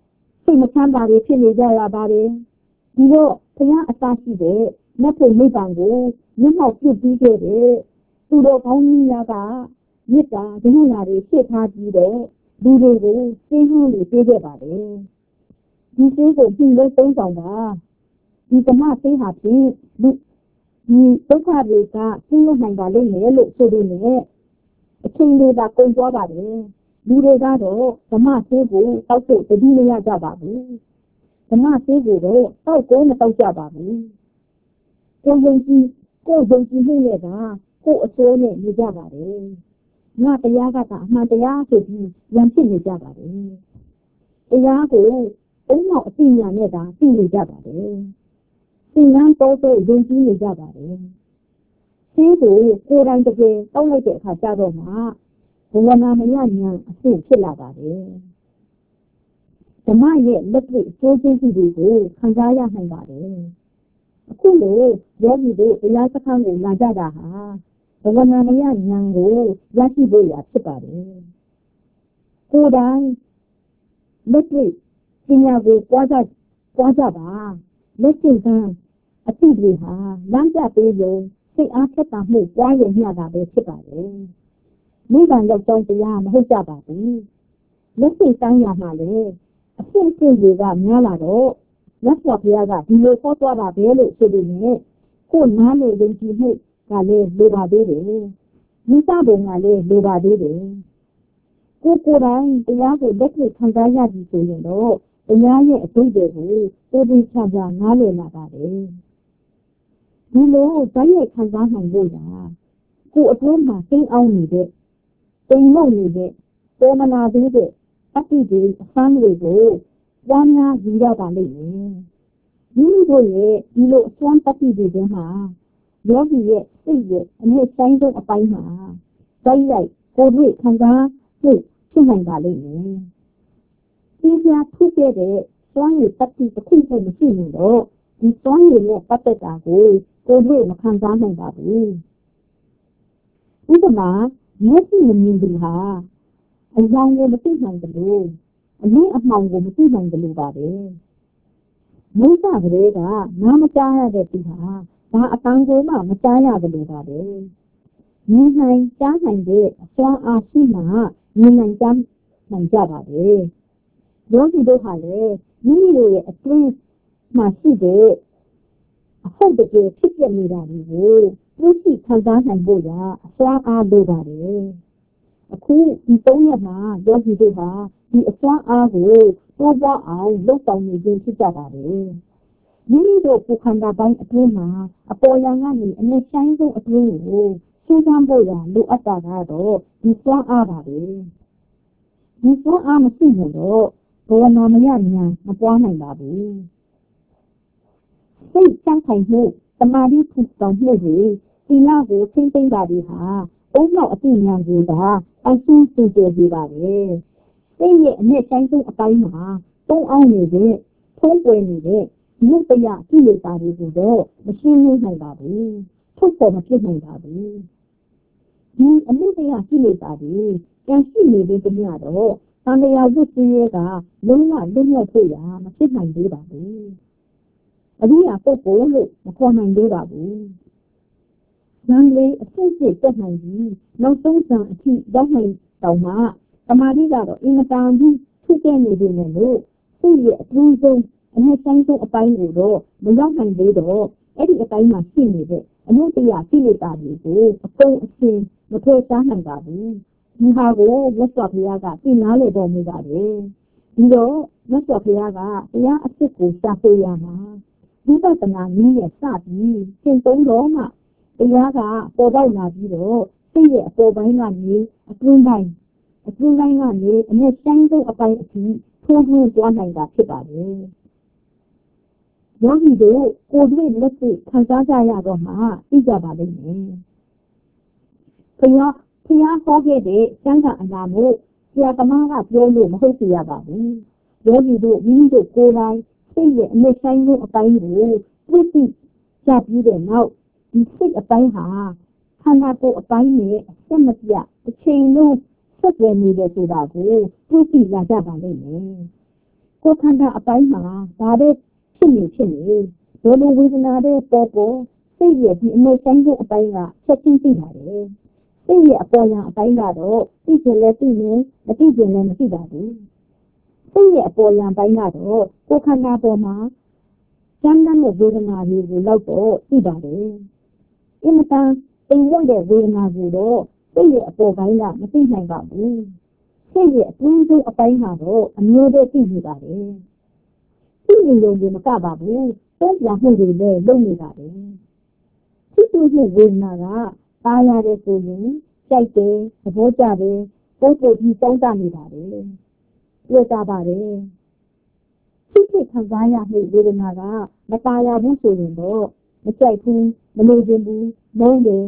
စိတ်မချမ်းသာတွေဖြစ်နေကြရပါတယ်ဒီတော့ဘုရားအစရှိတဲ့မြတ်ဖို့နိဗ္ဗာန်ကိုမျက်မှောက်ပြုပြီးခဲ့တဲ့သူတော်ကောင်းကြီးများကမေတ္တာကရုဏာတွေရှေ့ထားပြီးတော့လူတွေကိုရှင်းရှင်းလေးပြေးခဲ့ပါတယ်ဒီရှင်းကိုပြင်လို့သုံးဆောင်ပါဒီဓမ္မသိဟာဖြင့်ဒီဒုက္ခတွေကရှင်းလို့နိုင်ပါလိမ့်မယ်လို့ဆိုပြီးနဲ့အချိန်လေးကကုန်သွားပါတယ်လူတွေကတော့ဓမ္မသိကိုတောက်ဖို့တတိမရကြပါဘူးဓမ္မသိကိုတော့တောက်ကိုမတောက်ကြပါဘူးကိုယုံကြည်မှုနဲ့ကကိုအစိုးနဲ့နေကြပါတယ်ငါတရားကအမှန်တရားဆိုပြီးရံဖြစ်နေကြပါတယ်တရားကိုအုံနောက်အသိဉာဏ်နဲ့သာသိနေကြပါတယ်သင်္ကန်းတော်တော်ယုံကြည်နေကြပါတယ်သိကိုကိုယ်တိုင်တကယ်တောက်လိုက်တဲ့အခါကျတော့မှဘဝနာမယဉာဏ်အဆင့်ဖြစ်လာပါတယ်ဓမ္မရဲ့လက်တွေ့အကျိုးကျေးဇူးတွေကိုခံစားရနိုင်ပါတယ်အခုလိုယောဂီတို့တရားစခန်းကိုလာကြတာဟာဘဝနာမယဉာဏ်ကိုရရှိဖို့ရဖြစ်ပါတယ်ကိုယ်တိုင်လက်တွေ့ပညာကိုပွားကြပါလက်ကျင့်ကံအသိတွေဟာလမ်းပြပေးလို့စိတ်အားထက်သန်မှုပွားရမျှတာပဲဖြစ်ပါတယ်မိဘရောက်တော့တရားမဟုတ်ကြပါဘူးလက်စိတ်တိုင်းရမှာလေအဖြစ်အပျက်တွေကများလာတော့လက်စွာဘုရားကဒီလိုဟောသွားတာပဲလို့ဆိုပြီးနဲ့ကိုနားလေယုံကြည်မှုကလည်းလိုပါသေးတယ်မိသားစုကလည်းလိုပါသေးတယ်ကိုယ်တိုင်တရားကိုလက်တွေ့ခံစားရပြီဆိုရင်တော့တရားရဲ့အကျိုးတွေကိုတိုးပြီးချပြနားလည်လာပါတယ်ဒီလိုဓာတ်ရိုက်ခံစားနိုင်လို့လားကိုယ်အတွင်းမှာသိအောင်နေတဲ့တိမ်မုံနေတဲ့ပေါ်မလာသေးတဲ့အတိတွေအဆန်းတွေကိုဝမ်းများယူရပါလိမ့်မယ်မိမိတို့ရဲ့ဒီလိုအစွမ်းတတိတွေထဲမှာယောဂီရဲ့စိတ်ရဲ့အမြင့်ဆိုင်ဆုံးအပိုင်းမှာဓာတ်ရိုက်ကိုယ်တွေ့ခံစားမှုဖြစ်နိုင်ပါလိမ့်မယ်ဒီပြဖြစ်ခဲ့တဲ့စွမ်းရည်တတိတစ်ခုခုမရှိဘူးတော့ဒီစွမ်းရည်နဲ့ပတ်သက်တာကိုကိုယ်တွေ့မခံစားနိုင်ပါဘူးဥပမာမျက်စိမမြင်ဘူးဟာအကြောင်းကိုမသိနိုင်တယ်လို့အလင်းအမှောင်ကိုမသိနိုင်တယ်လို့ပါပဲမိစ္ဆာကလေးကနားမကြားရတဲ့သူဟာဘာအတန်းကိုမှမကြားရတယ်လို့ပါပဲမြင်နိုင်ကြားနိုင်တဲ့အစွမ်းအားရှိမှမြင်နိုင်ကြားနိုင်ကြပါပဲယောဂီတို့ဟာလည်းမိမိတို့ရဲ့အတွင်းမှာရှိတဲ့အဟုတ်တကယ်ဖြစ်ပြနေတာတွေကိုသိသိခံစားနိုင်ဖို့ကအစွမ်းအားလိုပါတယ်အခုဒီ၃ရက်မှာယောဂီတို့ဟာဒီအစွမ်းအားကိုတိုးပွားအောင်လုပ်ဆောင်နေခြင်းဖြစ်ကြပါတယ်မိမိတို့ကိုယ်ခန္ဓာပိုင်းအတွင်းမှာအပေါ်ယံကနေအမြင့်ဆိုင်ဆုံးအတွင်းကိုရှင်းပြဖို့ရလိုအပ်တာကတော့ဒီစွမ်းအားပါပဲဒီစွမ်းအားမရှိရင်တော့ဘဝနာမယဉာဏ်မပွားနိုင်ပါဘူးစိတ်ချမ်းသာမှုတမာတိထူထောင်မှုတွေသီလကိုထိမ့်သိမ့်ပါသည်ဟာအုံနောက်အသိဉာဏ်ကိုသာအရှင်းသိကြပြီပါပဲစိတ်ရဲ့အမြင့်ဆိုင်ဆုံးအပိုင်းမှာတုံးအောင်နေတဲ့ထုံးပွေနေတဲ့မြတ်တရားကိလေသာတွေကိုတော့မရှင်းနိုင်ပါဘူးထုတ်ပေါ်မဖြစ်နိုင်ပါဘူးဒီအမြတ်တရားကိလေသာတွေကျန်ရှိနေတဲ့တည်းကတော့သံဃာဝိသရေကလုံးဝလွတ်မြောက်ဖို့ရမဖြစ်နိုင်သေးပါဘူးအရိယာပုဂ္ဂိုလ်လို့မခေါ်နိုင်သေးပါဘူးဉာဏ်လေးအစစ်စစ်တက်နိုင်ပြီးနောက်ဆုံးဉာဏ်အထိရောက်နိုင်တောင်မှသမာဓိကတော့အင်မတန်ကြီးဖြစ်ခဲ့နေပြီလို့စိတ်ရဲ့အထူးဆုံးအမြင့်ဆိုင်ဆုံးအပိုင်းကိုတော့မရောက်နိုင်သေးတော့အဲ့ဒီအပိုင်းမှာရှိနေတဲ့အမှုတရားကိလေသာတွေကိုအကုန်အစင်မထွေးစားနိုင်ပါဘူးဒီဟာကိုမြတ်စွာဘုရားကသိနာလေတော်မူပါတယ်ဒီတော့မြတ်စွာဘုရားကတရားအစစ်ကိုရှာဖွေရမှာဝိပဿနာနည်းနဲ့စပြီးသင်သုံးတော့မှတရားကပေါ်ပေါက်လာပြီးတော့စိတ်ရဲ့အပေါ်ပိုင်းကနေအတွင်းပိုင်းကနေအမြင့်ဆိုင်ဆုံးအပိုင်းအထိထိုးထွင်းသွားနိုင်တာဖြစ်ပါတယ်ယောဂီတို့ကိုယ်တွေ့လက်တွေ့ခံစားကြရတော့မှသိကြပါလိမ့်မယ်ဘုရားဟောခဲ့တဲ့ကျမ်းစာအနာမို့ဆရာသမားကပြောလို့မဟုတ်ပြရပါဘူးယောဂီတို့မိမိတို့ကိုယ်တိုင်စိတ်ရဲ့အမြင့်ဆိုင်ဆုံးအပိုင်းကိုသိသိကြပြီးတဲ့နောက်ဒီစိတ်အပိုင်းဟာခန္ဓာကိုယ်အပိုင်းနဲ့အဆက်မပြတ်တစ်ချိန်လုံးဆက်သွယ်နေတယ်ဆိုတာကိုသိသိလာကြပါလိမ့်မယ်ကိုယ်ခန္ဓာအပိုင်းမှာဒါပဲဖြစ်နေဘယ်လိုဝေဒနာတွေပေါ်စိတ်ရဲ့ဒီအနှိမ့်ဆိုင်တဲ့အပိုင်းကချက်ချင်းသိပါတယ်စိတ်ရဲ့အပေါ်ယံအပိုင်းကတော့သိချင်လဲသိနေမသိချင်လဲမသိပါဘူးစိတ်ရဲ့အပေါ်ယံပိုင်းကတော့ကိုယ်ခန္ဓာပေါ်မှာကျမ်းတဲ့ဝေဒနာတွေကိုလောက်တော့သိပါတယ်အင်မတန်အိမ်ရောက်တဲ့ဝေဒနာကိုတော့စိတ်ရဲ့အပေါ်ပိုင်းကမသိနိုင်ပါဘူးစိတ်ရဲ့အတွင်းဆုံးအပိုင်းကတော့အမျိုးတည်းသိနေပါတယ်သိနေရုံနဲ့မကပါဘူးတုံ့ပြန်မှုတွေလည်းလုပ်နေပါတယ်ဖြစ်မှုဝေဒနာကအားရတယ်ဆိုရင်ကြိုက်တယ်သဘောကျတယ်ပို့ပြီးတောင်းတနေပါတယ်တွေ့တာပါတယ်ဖြစ်ခံစားရမှုဝေဒနာကမตายရဘူးဆိုရင်တော့မကြိုက်ဘူးမလို့ခြင်းဘူးမုန်းတယ်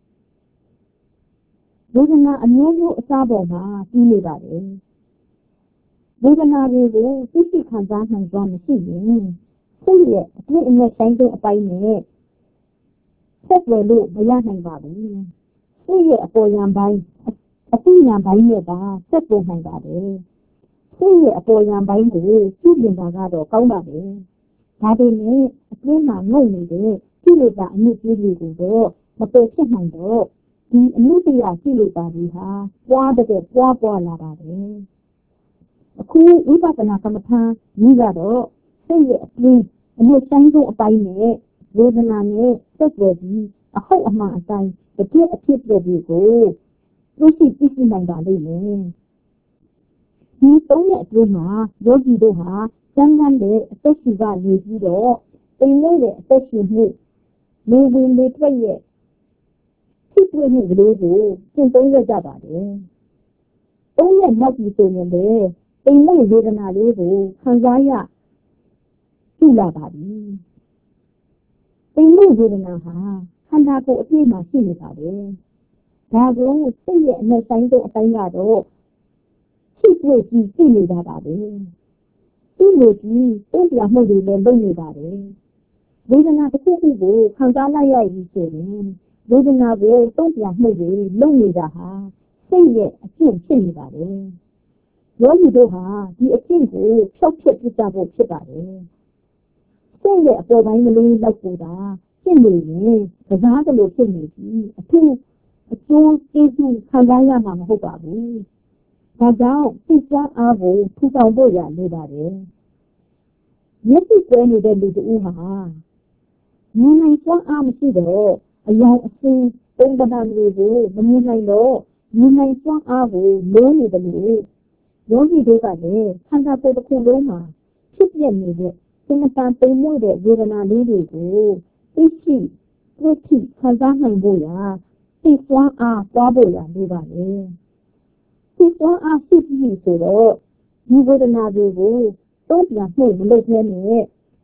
ဝေဒနာအမျိုးမျိုးအစားပေါ်မှာပြီးနေပါတယ်ဝေဒနာတွေကိုသိခံစားနိုင်စွာမရှိရင်စိတ်ရဲ့အတွေ့အမြင်ဆိုင်တဲ့အပိုင်းနဲ့ဆက်သွယ်လို့မရနိုင်ပါဘူးစိတ်ရဲ့အပေါ်ယံပိုင်းအသိဉာဏ်ပိုင်းနဲ့ပါဆက်သွယ်နိုင်ပါတယ်စိတ်ရဲ့အပေါ်ယံပိုင်းကိုပြုပြင်တာကတော့ကောင်းပါတယ်ဒါပေမဲ့အတွင်းမှာငုံနေတဲ့ကိလေသာအမှုကြီးတွေကိုတော့မပယ်ဖြစ်နိုင်တော့ဒီအမှုတရားကိလေသာတွေဟာပွားလာပါတယ်အခုဝိပဿနာကမ္မထာကြီးကတော့စိတ်ရဲ့အတွင်းအမှုဆိုင်ဆုံးအပိုင်းနဲ့ဝေဒနာနဲ့ဆက်သွယ်ပြီးအဟုတ်အမှန်အတိုင်းတကယ်အဖြစ်တွေကိုသိနိုင်ပါလိမ့်မယ်ဒီသုံးရဲ့အတွင်းမှာယောဂီတို့ဟာကျမ်းဂန်တဲ့အသက်ရှင်ကနေပြီးတော့အိမ်လေးတဲ့အသက်ရှင်မှုလေဝင်လေထွက်ရဲ့ဖြစ်ပြမှုကလေးကိုသင်သုံးရကြပါတယ်။သုံးရဲ့နောက်ပြီးဆိုရင်လေအိမ်လေးဝေဒနာလေးကိုခံစားရပြုလာပါပြီ။အိမ်လေးဝေဒနာဟာခန္ဓာကိုယ်အပြည့်မှာရှိနေပါတယ်။ဒါကိုစိတ်ရဲ့အနှိမ့်ဆိုင်တဲ့အပိုင်းကတော့ဖြစ်တွေ့ပြီးသိနေကြပါပဲသိလို့ပြီးတုံ့ပြန်မှုတွေလည်းလုပ်နေပါတယ်ဝေဒနာတစ်ခုခုကိုခံစားလိုက်ရပြီဆိုရင်ဝေဒနာကိုတုံ့ပြန်မှုတွေလုပ်နေတာဟာစိတ်ရဲ့အကျင့်ဖြစ်နေပါတယ်ယောဂီတို့ဟာဒီအကျင့်ကိုဖြောက်ဖြစ်ပြတာဖို့ဖြစ်ပါတယ်စိတ်ရဲ့အပေါ်ပိုင်းကလေးလောက်ကိုသာဖြစ်နေရင်ကစားတယ်လို့ဖြစ်နေပြီးအထူးအကျိုးကျေးဇူးခံစားရမှာမဟုတ်ပါဘူးဒါကြောင့်စိတ်ကြမ်းအားကိုထူထောင်ဖို့ရနေပါတယ်။မျက်စိကွဲနေတဲ့လူတို့ဟာမြင်နိုင်စွမ်းအားမရှိတော့အယောင်အစင်းပုံသဏ္ဍာန်တွေကိုမမြင်နိုင်တော့မြင်နိုင်စွမ်းအားကိုလိုးနေတယ်လို့ယောဂီတို့ကလည်းခန္ဓာကိုယ်တစ်ခုလုံးမှာဖြစ်ပြနေတဲ့သင်္ကန်းပိန်မှုတဲ့ဝေဒနာလေးတွေကိုသိရှိတွေ့ထိခံစားနိုင်ဖို့ရသိစွမ်းအားပွားဖို့ရနေပါလေ။ဒီစွမ်းအားရှိပြီးဆိုတော့ဒီဝေဒနာတွေကိုတုံ့ပြန်မှုမလုပ်ဘဲနဲ့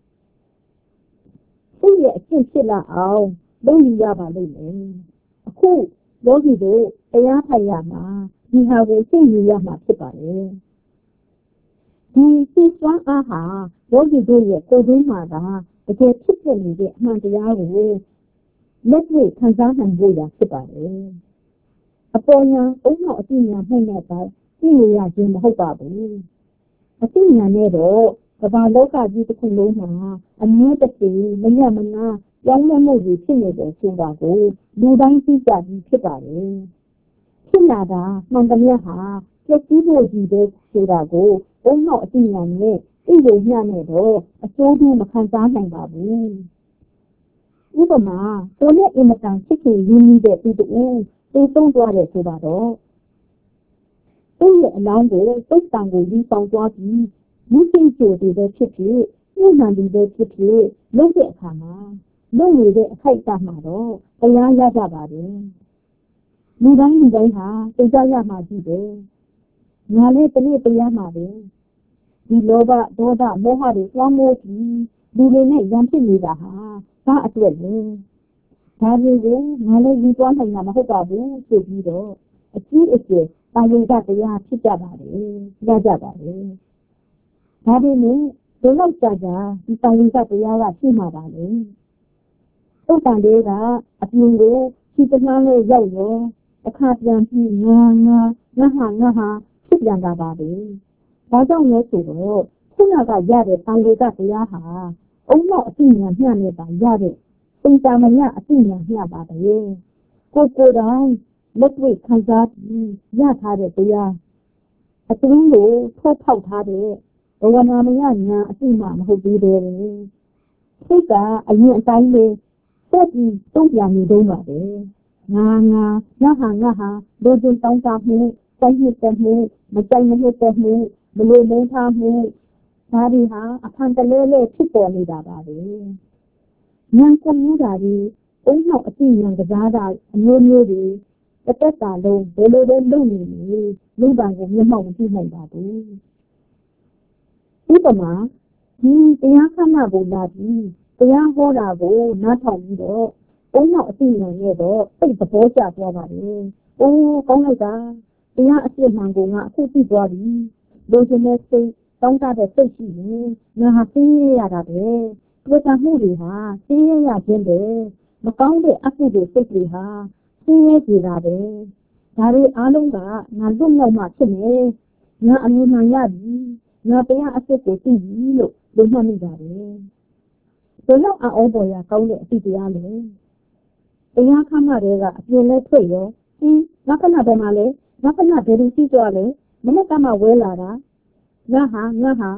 စိတ်ရဲ့အကျင့်ဖြစ်လာအောင်လုပ်ရပါလိမ့်မယ်အခုယောဂီတို့တရားထိုင်ရမှာဒီဟာကိုသိယူရမှာဖြစ်ပါတယ်ဒီစိတ်စွမ်းအားဟာယောဂီတို့ရဲ့ကိုယ်တွင်းမှာကတကယ်ဖြစ်ဖြစ်နေတဲ့အမှန်တရားကိုလက်တွေ့ခံစားနိုင်ဖို့ရဖြစ်ပါတယ်အပေါ်ညာအုံနောက်အသိဉာဏ်မှုနဲ့တိုင်းသိနေရခြင်းမဟုတ်ပါဘူးအသိဉာဏ်နဲ့တော့ကမ္ဘာလောကကြီးတစ်ခုလုံးမှာအမြဲတည်းမညံ့မနာပြောင်းလဲမှုတွေဖြစ်နေတယ်ဆိုတာကိုလူတိုင်းသိကြပြီးဖြစ်ပါတယ်ဖြစ်လာတာမှန်သမျှဟာပြည့်စုံဖို့ကြီးတဲ့ဆိုတာကိုအုံနောက်အသိဉာဏ်နဲ့သိလို့ညံ့နေတော့အကျိုးမခံစားနိုင်ပါဘူးဥပမာကိုယ်နဲ့အင်မတန်ချစ်ခင်ရင်းနှီးတဲ့သူတို့သိဆုံးသွားတယ်ဆိုပါတော့သူ့ရဲ့အလောင်းကိုသုတ်တံကိုယူဆောင်သွားပြီးလူသိကျိုတွေပဲဖြစ်ဖြစ်ညှိနှံတွေပဲဖြစ်ဖြစ်လုပ်တဲ့အခါမှာလုပ်နေတဲ့အခိုက်အတန့်မှာတော့တရားရကြပါတယ်လူတိုင်းဟာသိကြရမှာကြည့်တယ်ညာလည်းတနေ့တရားမှာပဲဒီလောဘဒေါသမောဟတွေသွမ်းမိုးပြီးလူတွေနဲ့ရံဖြစ်နေတာဟာဘာအတွက်လဲဒါတွေကိုငါလည်းယူသွားနိုင်မှာမဟုတ်ပါဘူးဆိုပြီးတော့အကြီးအကျယ်တာယုံကတရားဖြစ်ကြပါတယ်ရကြပါတယ်ဒါပေမဲ့ဒီလောက်ကြာဒီတာယုံကတရားကရှိမှာပါလေသုတ်တန်တွေကအပြင်ကိုရှိတနာနဲ့ရောက်ရောအခါပြန်ပြီးငါဟာဖြစ်ပြန်တာပါပဲဒါကြောင့်လဲဆိုတော့စိနာကရတဲ့တာဝေကတရားဟာအုံနောက်အသိဉာဏ်မျှနေတာရတဲ့သင်္တာမယအသိဉာဏ်မျှပါတယ်ကိုယ်တိုင်လက်တွေ့ခံစားပြီးရထားတဲ့တရားအတူကိုထိုးဖောက်ထားတဲ့ဘဝနာမယဉာဏ်အသိမှမဟုတ်သေးတယ်စိတ်ကအရင်အတိုင်းပဲတက်ပြီးတုံ့ပြန်နေတော့ပါပဲငါဟာလိုချင်တောင်းတမှုတိုင်းရတဲ့မှုမကြိုက်မလို့တဲ့မှုမလို့မထားမှုဒါတွေဟာအခန့်တလဲလဲဖြစ်ပေါ်နေတာပါပဲဉာဏ်ကမှုတာဒီအုံနောက်အသိဉာဏ်ကစားတာအမျိုးမျိုးတွေတစ်သက်တာလုံးဘယ်လိုပဲလုပ်နေလေလူပံကိုမျက်မှောက်မကြည့်နိုင်ပါဘူးဥပမာဒီတရားခဏကိုလာပြီးတရားဟောတာကိုနားထောင်ပြီးတော့အုံနောက်အသိဉာဏ်နဲ့တော့စိတ်သဘောကျသွားပါလေအိုးကောင်းလိုက်တာတရားအစ်မှန်ကိုငါအခုသိသွားပြီလိုချင်တဲ့စိတ်တောင်းတတဲ့စိတ်ရှိရင်ငါဟာသိရတာပဲတွေ့တာမှုတွေဟာသိရခြင်းပဲမကောင်းတဲ့အကုသိုလ်စိတ်တွေဟာသိရကြတာပဲဒါတွေအားလုံးကငါလွတ်မြောက်မှဖြစ်နေငါအမြင်မှန်ရပြီငါတရားအစ်ကိုသိပြီလို့လွတ်မှတ်မိတာပဲဘယ်တော့အောပေါ်ရကောင်းတဲ့အသိတရားလဲတရားခမ်းမတွေကအပြင်လဲထွက်ရောငါခဏပဲမှလဲငါခဏဘယ်လိုရှိကြလဲမနေ့ကမှဝဲလာတာငါဟာ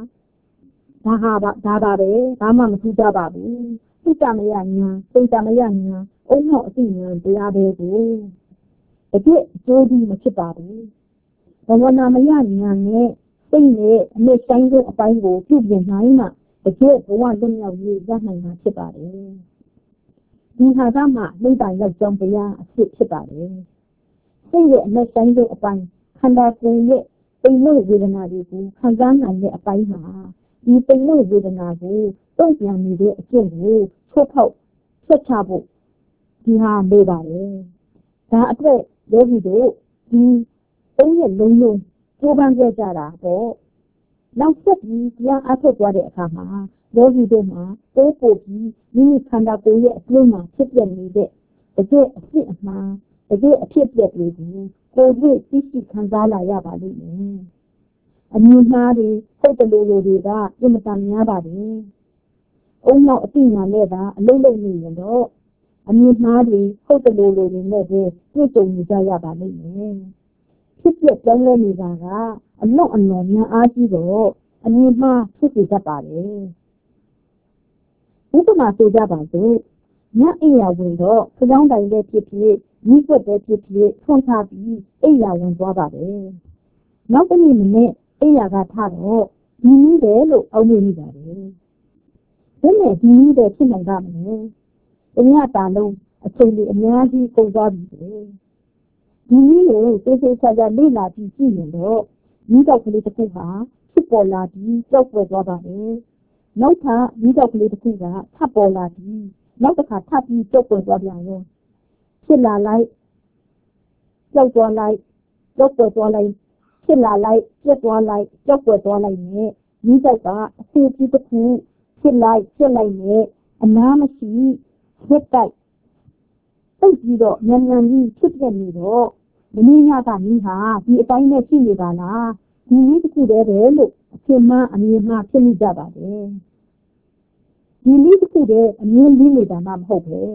ဒါပါပဲဘာမှမထူးကြပါဘူးသိကြမရညာသိကြမရညာအုံနောက်အသိဉာဏ်တရားပဲကိုတကယ်အကျိုးကြီးမဖြစ်ပါဘူးဘဝနာမရညာနဲ့စိတ်နဲ့အမြဲတိုင်းတဲ့အပိုင်းကိုပြုပြင်နိုင်မှတကယ်ဘဝလွတ်မြောက်ရေးရနိုင်မှာဖြစ်ပါတယ်ဒီဟာကမှနှိမ့်တိုင်ရောက်ကြောင်းတရားအဖြစ်ပါတယ်စိတ်ရဲ့အမြဲတိုင်းတဲ့အပိုင်းခန္ဓာကိုယ်ရဲ့ပိန်လို့ဝေဒနာတွေကိုခံစားနိုင်တဲ့အပိုင်းမှာဒီပိန်လို့ဝေဒနာကိုတုံ့ပြန်နေတဲ့အကျင့်ကိုချိုးဖောက်ဆက်ချဖို့ဒီဟာလိုပါတယ်ဒါအတွက်ယောဂီတို့ဒီသုံးရက်လုံးလုံးကြိုးပမ်းကြကြတာပေါ့နောက်ဆက်ပြီးတရားအားထုတ်သွားတဲ့အခါမှာယောဂီတို့မှာတိုးပို့ပြီးမိမိခန္ဓာကိုယ်ရဲ့အကျိုးမှာဖြစ်ပြနေတဲ့တကယ်အဖြစ်အမှန်တကယ်အဖြစ်ပြက်တွေကိုကိုယ်တွေ့သိရှိခံစားလာရပါလိမ့်မယ်အမြင်မှားတွေဟုတ်တယ်လို့တွေကအင်မတန်များပါတယ်အုံနောက်အသိဉာဏ်နဲ့သာအလုံးလုံးနေရင်တော့အမြင်မှားတွေဟုတ်တယ်လို့တွေနဲ့ပဲတွေ့ကြုံနေကြရပါလိမ့်မယ်ဖြစ်ပြပြောင်းလဲနေတာကအလွန်များအားကြီးတော့အမြင်မှားဖြစ်စေတတ်ပါတယ်ဥပမာဆိုကြပါစို့ညအိယာဝင်တော့ကြောင်းတိုင်တဲ့ဖြစ်ဖြစ်မိကွက်တဲ့ဖြစ်ဖြစ်ထွန်းထားပြီးအိယာဝင်သွားပါတယ်နောက်တစ်နေ့မနေ့အိယာကထတော့ဒီနည်းပဲလို့အောက်မေ့မိပါတယ်ဘယ်နဲ့ဒီနည်းပဲဖြစ်နိုင်ပါမလဲအညတာလုံးအချိန်ကြီးအများကြီးကုန်သွားပြီဒီနည်းကိုသေသေးချာချာလေ့လာပြီးကြည့်ရင်တော့မိတော့ကလေးတစ်ခုဟာဖြစ်ပေါ်လာပြီးကြောက်ွယ်သွားပါတယ်နောက်ထပ်မိတော့ကလေးတစ်ခုကထပ်ပေါ်လာပြီးနောက်တစ်ခါထပ်ပြီးကြောက်ွယ်သွားပြန်ရောဖြစ်လာလိုက်ကြောက်သွားလိုက်ကြောက်ွယ်သွားလိုက်ဖြစ်လာလိုက်ပြက်သွားလိုက်ကြောက်ွယ်သွားလိုက်နဲ့မိတော့ကအစီအစီတစ်ခုဖြစ်လိုက်နဲ့အနားမရှိဖြစ်တိုက်သိပြီးတော့ဉာဏ်ကြီးဖြစ်ပြနေတော့မင်းညကမိဟာဒီအတိုင်းနဲ့ရှိနေပါလားဒီနည်းတစ်ခုတည်းပဲလို့အဖြစ်မှအမြင်မှဖြစ်မိကြပါတယ်ဒီနည်းတစ်ခုတည်းအမြင်လေးနေတာမှမဟုတ်ပဲ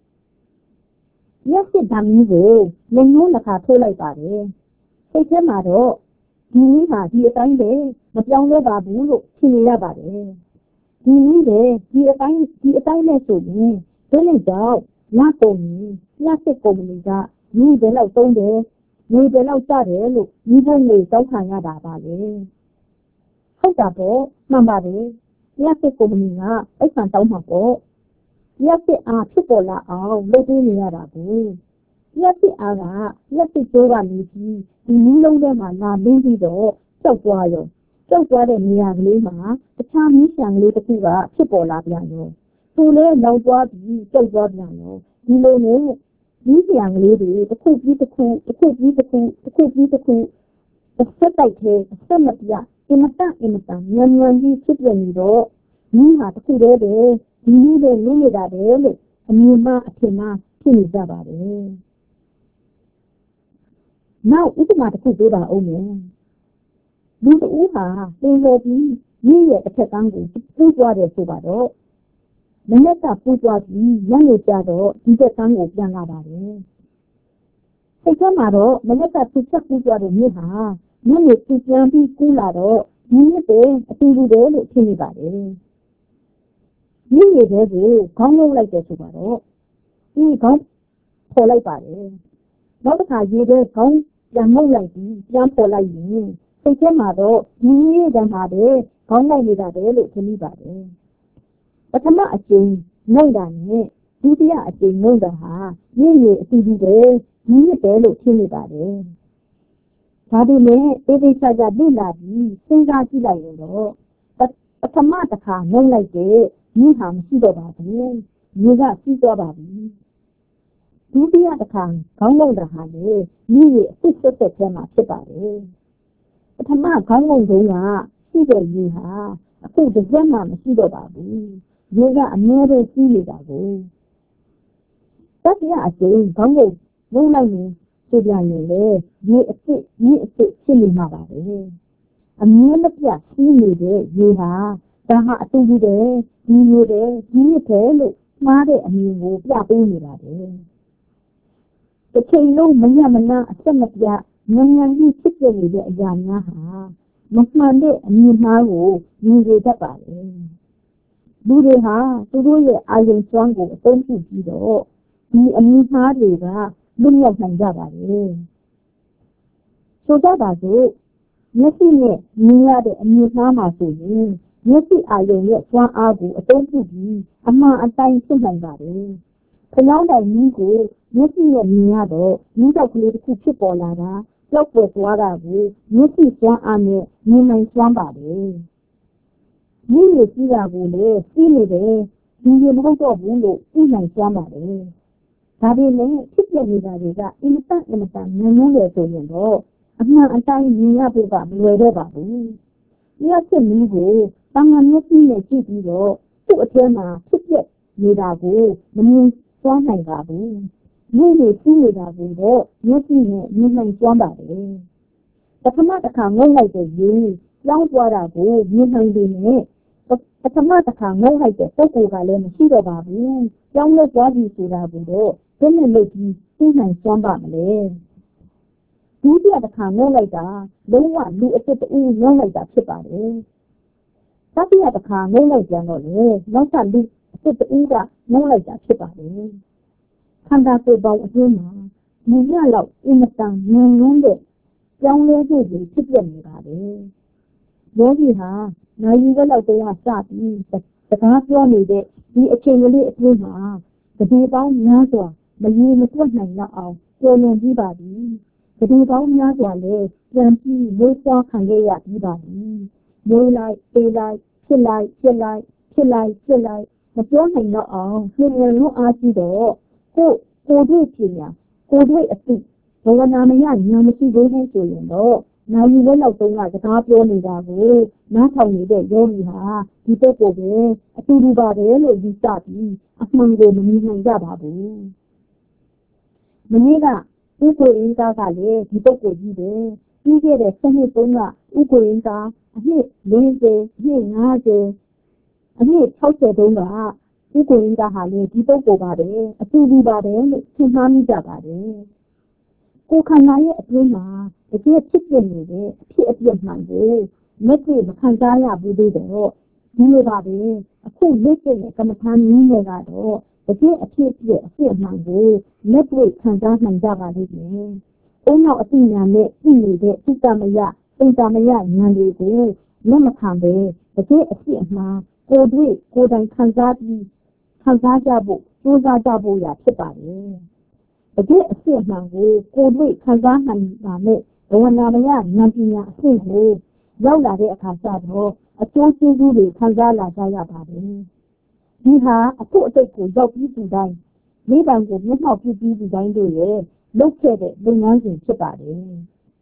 ရက်စစ်ဓာတ်မျိုးကိုလက်ငိုးလက်ခါထိုးလိုက်ပါတယ်စိတ်ထဲမှာတော့ဒီနည်းဟာဒီအတိုင်းပဲမပြောင်းလဲပါဘူးလို့ထင်နေရပါတယ်ဒီနည်းပဲဒီအတိုင်းနဲ့ဆိုရင်ဘယ်နဲ့ကြောင့်လက်ကုန်ကြီးရက်စစ်ကုမ္ပဏီကဒီဘယ်လောက်သုံးတယ်ဒီဘယ်လောက်ကျတယ်လို့ဒီဘုံလေးတောင်းခံရတာပါလေဟုတ်တာပေါ့မှန်ပါတယ်ရက်စစ်ကုမ္ပဏီကအိတ်ဆန်တောင်းမှာပေါ့ရက်စစ်အားဖြစ်ပေါ်လာအောင်လုပ်ပေးနေရတာဘူးရက်စစ်အားကရက်စစ်ကျိုးကနေပြီးဒီနည်းလုံးထဲမှာလာလင်းပြီးတော့ကြောက်သွားတဲ့နေရာကလေးမှာတခြားမီးရှံကလေးတစ်ခုကဖြစ်ပေါ်လာပြန်ရောသူလည်းနောက်သွားပြီးကြောက်သွားပြန်ရောဒီလိုနဲ့ဒီရှံကလေးတွေတစ်ခုပြီးတစ်ခုတစ်ဆက်တိုက်ထဲအဆက်မပြတ်အင်မတန်ညံကြီးဖြစ်ပြနေတော့ဒီဟာတစ်ခုတည်းပဲဒီနည်းပဲနင်းနေတာပဲလို့အမြင်မှအထင်မှဖြစ်နေကြပါတယ်နောက်ဥပမာတစ်ခုပေးပါဦးမယ်လူတဦးဟာသင်္ဘောပြီးမိရဲ့တစ်ဖက်ကန်းကိုပူးသွားတယ်ဆိုတော့မနေ့ကပူးသွားပြီးညနေကျတော့ဒီဘက်ကန်းကိုပြန်လာပါတယ်စိတ်ထဲမှာတော့မနေ့ကသူချက်ပူးသွားတဲ့နေ့ဟာညနေသူပြန်ပြီးကူးလာတော့ဒီနေ့ပဲအတူတူတယ်လို့ထင်နေပါတယ်မိရဲ့တဲ့ကိုခေါင်းလုံးလိုက်တယ်ဆိုတော့ဒီခေါင်းပေါ်လိုက်ပါတယ်နောက်တစ်ခါရေတဲ့ခေါင်းပြန်ငုတ်လိုက်ပြီးပြန်ပေါ်လိုက်ရင်စိတ်ထဲမှာတော့ဒီနေ့တည်းမှာပဲခေါင်းလိုက်နေတာပဲလို့ထင်မိပါတယ်ပထမအကျဉ်းငုတ်တာနဲ့ဒုတိယအကျဉ်းငုတ်တာဟာမိရဲ့အတူတူပဲဒီနေ့ပဲလို့ထင်နေပါတယ်ဒါပေမဲ့တေးသေးချာချာလေ့လာပြီးစဉ်းစားကြည့်လိုက်ရင်တော့ပထမတစ်ခါငုံလိုက်တဲ့မိဟာမရှိတော့ပါဘူးမိကစီးသွားပါပြီဒုတိယတစ်ခါခေါင်းငုံတာဟာလေမိရဲ့အစ်စ်ဆက်ထဲမှာဖြစ်ပါတယ်ပထမခေါင်းငုံတုန်းကရှိတဲ့မိဟာအခုတစ်စက်မှမရှိတော့ပါဘူးမိကအမြဲတမ်းစီးနေတာကိုတတိယအကျဉ်းခေါင်းငုံလိုက်ရင်ပြပြန်ရင်လေရေအစ်ဖြစ်နေမှာပါပဲအမြဲမပြတ်စီးနေတဲ့ရေဟာဒါဟာအတူတူတယ်ဒီလိုတယ်ဒီလိုပဲလို့မှားတဲ့အမြင်ကိုပြပေးနေပါတယ်တစ်ချိန်လုံးမရမနာအဆက်မပြတ်ငြံကြီးဖြစ်ပြနေတဲ့အရာများဟာမမှန်တဲ့အမြင်မှားကိုမြင်ရတတ်ပါတယ်လူတွေဟာသူတို့ရဲ့အာရုံစွမ်းကိုအသုံးပြုပြီးတော့ဒီအမြင်မှားတွေကလွတ်မြောက်နိုင်ကြပါတယ်ဆိုကြပါစို့မျက်စိနဲ့မြင်ရတဲ့အမြင်မှားမှာဆိုရင်မျက်စိအာရုံရဲ့စွမ်းအားကိုအသုံးပြုပြီးအမှန်အတိုင်းဖြစ်နိုင်ပါတယ်ခဏတိုင်ကြီးကိုမျက်စိနဲ့မြင်ရတော့မြင်းတောက်ကလေးတစ်ခုဖြစ်ပေါ်လာတာကြောက်ပွေသွားတာကိုမျက်စိစွမ်းအားနဲ့မြင်နိုင်စွမ်းပါတယ်မြင်ရကြည့်တာကိုလည်းသိနေတယ်ဒီလိုမဟုတ်တော့ဘူးလို့သိနိုင်စွမ်းပါတယ်ဒါပေမဲ့ဖြစ်ပြနေတာတွေကအင်မတန်ဉာဏ်လုံးတယ်ဆိုရင်တော့အမှန်အတိုင်းမြင်ရဖို့ကမလွယ်တော့ပါဘူး။မျက်စိမီးကိုတန်ငါမျက်စိနဲ့ကြည့်ပြီးတော့သူ့အထဲမှာဖြစ်ပြနေတာကိုမမြင်သွားနိုင်ပါဘူး။မြင်နေကြည့်နေတာကိုတော့မျက်စိနဲ့မြင်နိုင်သွားပါတယ်။ပထမတစ်ခါငုံလိုက်တဲ့ရေကြောင်းသွားတာကိုမြင်နိုင်တယ်နဲ့ပထမတစ်ခါငုံလိုက်တဲ့ပုဂ္ဂိုလ်ကလည်းမရှိတော့ပါဘူး။ကြောင်းလဲသွားပြီဆိုတာကိုတော့ဘယ်နဲ့လုပ်ပြီးသိနိုင်စွမ်းပါမလဲဒုတိယတစ်ခါငုံလိုက်တာလုံးဝလူအစ်စ်တူငုံလိုက်တာဖြစ်ပါတယ်တတိယတစ်ခါငုံလိုက်ပြန်တော့လေနောက်ထပ်လူအစ်စ်တူကငုံလိုက်တာဖြစ်ပါတယ်ခန္ဓာကိုယ်ပေါင်းအတွင်းမှာမြင်ရလောက်အင်မတန်ငြင်းလုံးတဲ့ကြောင်းလဲမှုတွေဖြစ်ပြနေပါတယ်ယောဂီဟာနိုင်ရည်လောက်တော့စပြီးစကားပြောနေတဲ့ဒီအချိန်ကလေးအတွင်းမှာဒီပေါင်းများစွာမရေမတွက်နိုင်တော့အောင်ကျော်လွန်ပြီးပါပြီ။ဒီပေါင်းများစွာလည်းပြန်ပြီးမိုးပွားခံရပြီးပါပြီ။မိုးလိုက်ပေးလိုက်ဖြစ်လိုက်မပြောနိုင်တော့အောင်နှင်းလုံးအားကြီးတော့ကိုတွေ့ပညာကိုတွေ့အသိဘဝနာမယဉာဏ်မရှိသေးဘူးဆိုရင်တော့နိုင်ရည်လောက်တုန်းကစကားပြောနေတာကိုနားထောင်နေတဲ့ယောဂီဟာဒီပုဂ္ဂိုလ်ပဲအတူတူပါပဲလို့ယူဆပြီးအမှန်ကိုမမြင်နိုင်ကြပါဘူးမနေ့ကဥပ္ပယင်္ဂကလည်းဒီပုဂ္ဂိုလ်ကြီးပဲပြီးခဲ့တဲ့7နှစ်တုန်းကဥပ္ပယင်္ဂအနှစ်40အနှစ်50အနှစ်60တုန်းကဥပ္ပယင်္ဂဟာလည်းဒီပုဂ္ဂိုလ်ပါပဲအတူတူပါပဲလို့ထင်မှားမိကြပါတယ်ကိုယ်ခန္ဓာရဲ့အတွင်းမှာတကယ်ဖြစ်ပြနေတဲ့အဖြစ်အပျက်မှန်ကိုလက်တွေ့မခံစားရဘူးသေးတော့ဒီလိုပါပဲအခုလက်တွေ့နဲ့ကမ္မထာနည်းတွေကတော့တကယ်အဖြစ်အပျက်အဖြစ်မှန်ကိုလက်တွေ့ခံစားနိုင်ကြပါလိမ့်မယ်။အုံနောက်အသိဉာဏ်နဲ့သိနေတဲ့စိတ္တမယဉာဏ်တွေကိုလက်မခံပဲတကယ်အဖြစ်အမှန်ကိုယ်တွေ့ကိုယ်တိုင်ခံစားကြဖို့ကြိုးစားကြဖို့ရဖြစ်ပါတယ်။တကယ်အဖြစ်အမှန်ကိုကိုယ်တွေ့ခံစားနိုင်တာနဲ့ဘဝနာမယဉာဏ်ပညာအဖြစ်ကိုရောက်လာတဲ့အခါကျတော့အကျိုးကျေးဇူးတွေခံစားလာကြရပါတယ်။ဒီဟာအခုအတိတ်ကိုရောက်ပြီးသူတိုင်းမိဘကိုမျက်မှောက်ပြုပြီးသူတိုင်းတို့ရဲ့လုပ်ခဲ့တဲ့လုပ်ငန်းစဉ်ဖြစ်ပါတယ်။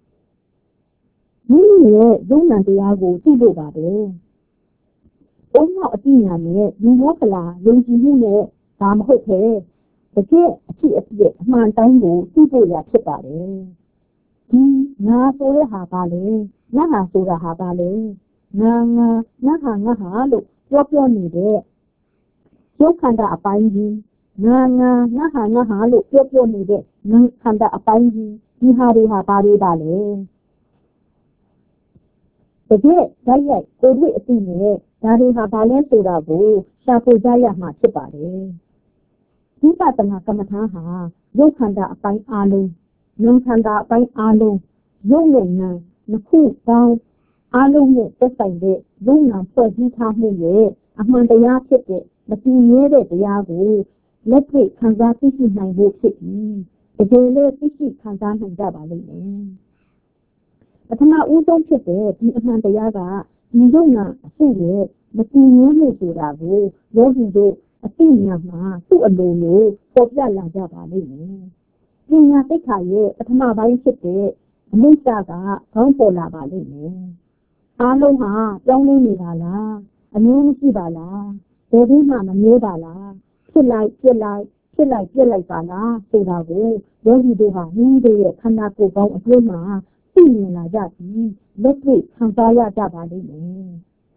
မိမိရဲ့ယုံနာတရားကိုသိဖို့ပါပဲ။အုံနောက်အသိဉာဏ်နဲ့ဒီမောကလာယုံကြည်မှုနဲ့ဒါမဟုတ်ပဲတကယ်အဖြစ်အပျက်အမှန်တိုင်းကိုသိဖို့ရဖြစ်ပါတယ်။ဒီငါဆိုတဲ့ဟာကလည်းငါဟာဆိုတာဟာကလည်းငါလို့ပြောနေတဲ့ရုပ်ခန္ဓာအပိုင်းကြီးငါလို့ပြောနေတဲ့ငါခန္ဓာအပိုင်းကြီးဒီဟာတွေဟာဘာတွေပါလဲတကယ်တိုက်ရိုက်ကိုယ်တွေ့အသိနဲ့ဒါတွေဟာဘာလဲဆိုတာကိုရှာဖွေကြရမှာဖြစ်ပါတယ်ဝိပဿနာကမ္မထာဟာရုပ်ခန္ဓာအပိုင်းအားလုံးဉာဏ်ခန္ဓာအပိုင်းအားလုံးရုပ်နဲ့နာမ်နှစ်ခုပေါင်းအားလုံးနဲ့သက်ဆိုင်တဲ့ရုပ်နာမ်ဖွဲ့စည်းထားမှုရဲ့အမှန်တရားဖြစ်တဲ့မတည်မြဲတဲ့တရားကိုလက်တွေ့ခံစားသိရှိနိုင်ဖို့ဖြစ်ပြီးတကယ်လည်းသိရှိခံစားနိုင်ကြပါလိမ့်မယ်ပထမဦးဆုံးဖြစ်တဲ့ဒီအမှန်တရားကဒီရုပ်နာမ်အစစ်ရဲ့မတည်မြဲမှုဆိုတာကိုယောဂီတို့အသိဉာဏ်မှာသူ့အလိုလိုပေါ်ပြလာကြပါလိမ့်မယ်ပညာသိက္ခာရဲ့ပထမပိုင်းဖြစ်တဲ့အနိစ္စကခေါင်းပေါ်လာပါလိမ့်မယ်အားလုံးဟာပြောင်းလဲနေတာလားအမြဲမရှိပါလားဘယ်ဒီမှမမြဲပါလားဖြစ်လိုက်ပြက်လိုက်ပါလားဆိုတာကိုယောဂီတို့ဟာမိမိတို့ရဲ့ခန္ဓာကိုယ်ပေါင်းအတွင်းမှာသိမြင်လာကြပြီးလက်တွေ့ခံစားရကြပါလိမ့်မယ်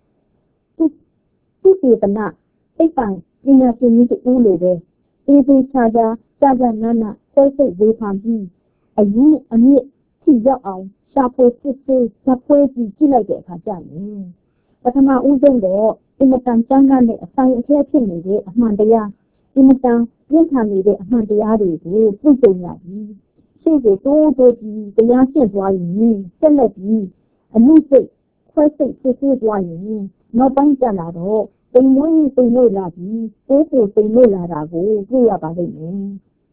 သူတေသနာသိပ္ပံပညာရှင်ကြီးတူလိုပဲအေးသေးချာနာဆွဲစိတ်ဝေဖန်ပြီးအရင်အမြင့်ထိရောက်အောင်ရှာဖွေစစ်ဆေးဇပွဲကြည့်လိုက်တဲ့အခါကျရင်ပထမဦးဆုံးတော့အင်မတန်ကျမ်းဂန်တဲ့အဆိုင်အကျဲဖြစ်နေတဲ့အမှန်တရားအင်မတန်ပြင်းထန်နေတဲ့အမှန်တရားတွေကိုသိကြရပြီးရှေ့ကိုတိုးပြီးတရားရှင်းသွားရင်ဆက်လက်ပြီးအမှုစိတ်ခွဲစိတ်စစ်ဆေးသွားရင်နောက်ပိုင်းကျလာတော့တိမ်မွေးလာပြီးပိုးတိမ်မွေးလာတာကိုတွေ့ရပါလိမ့်မယ်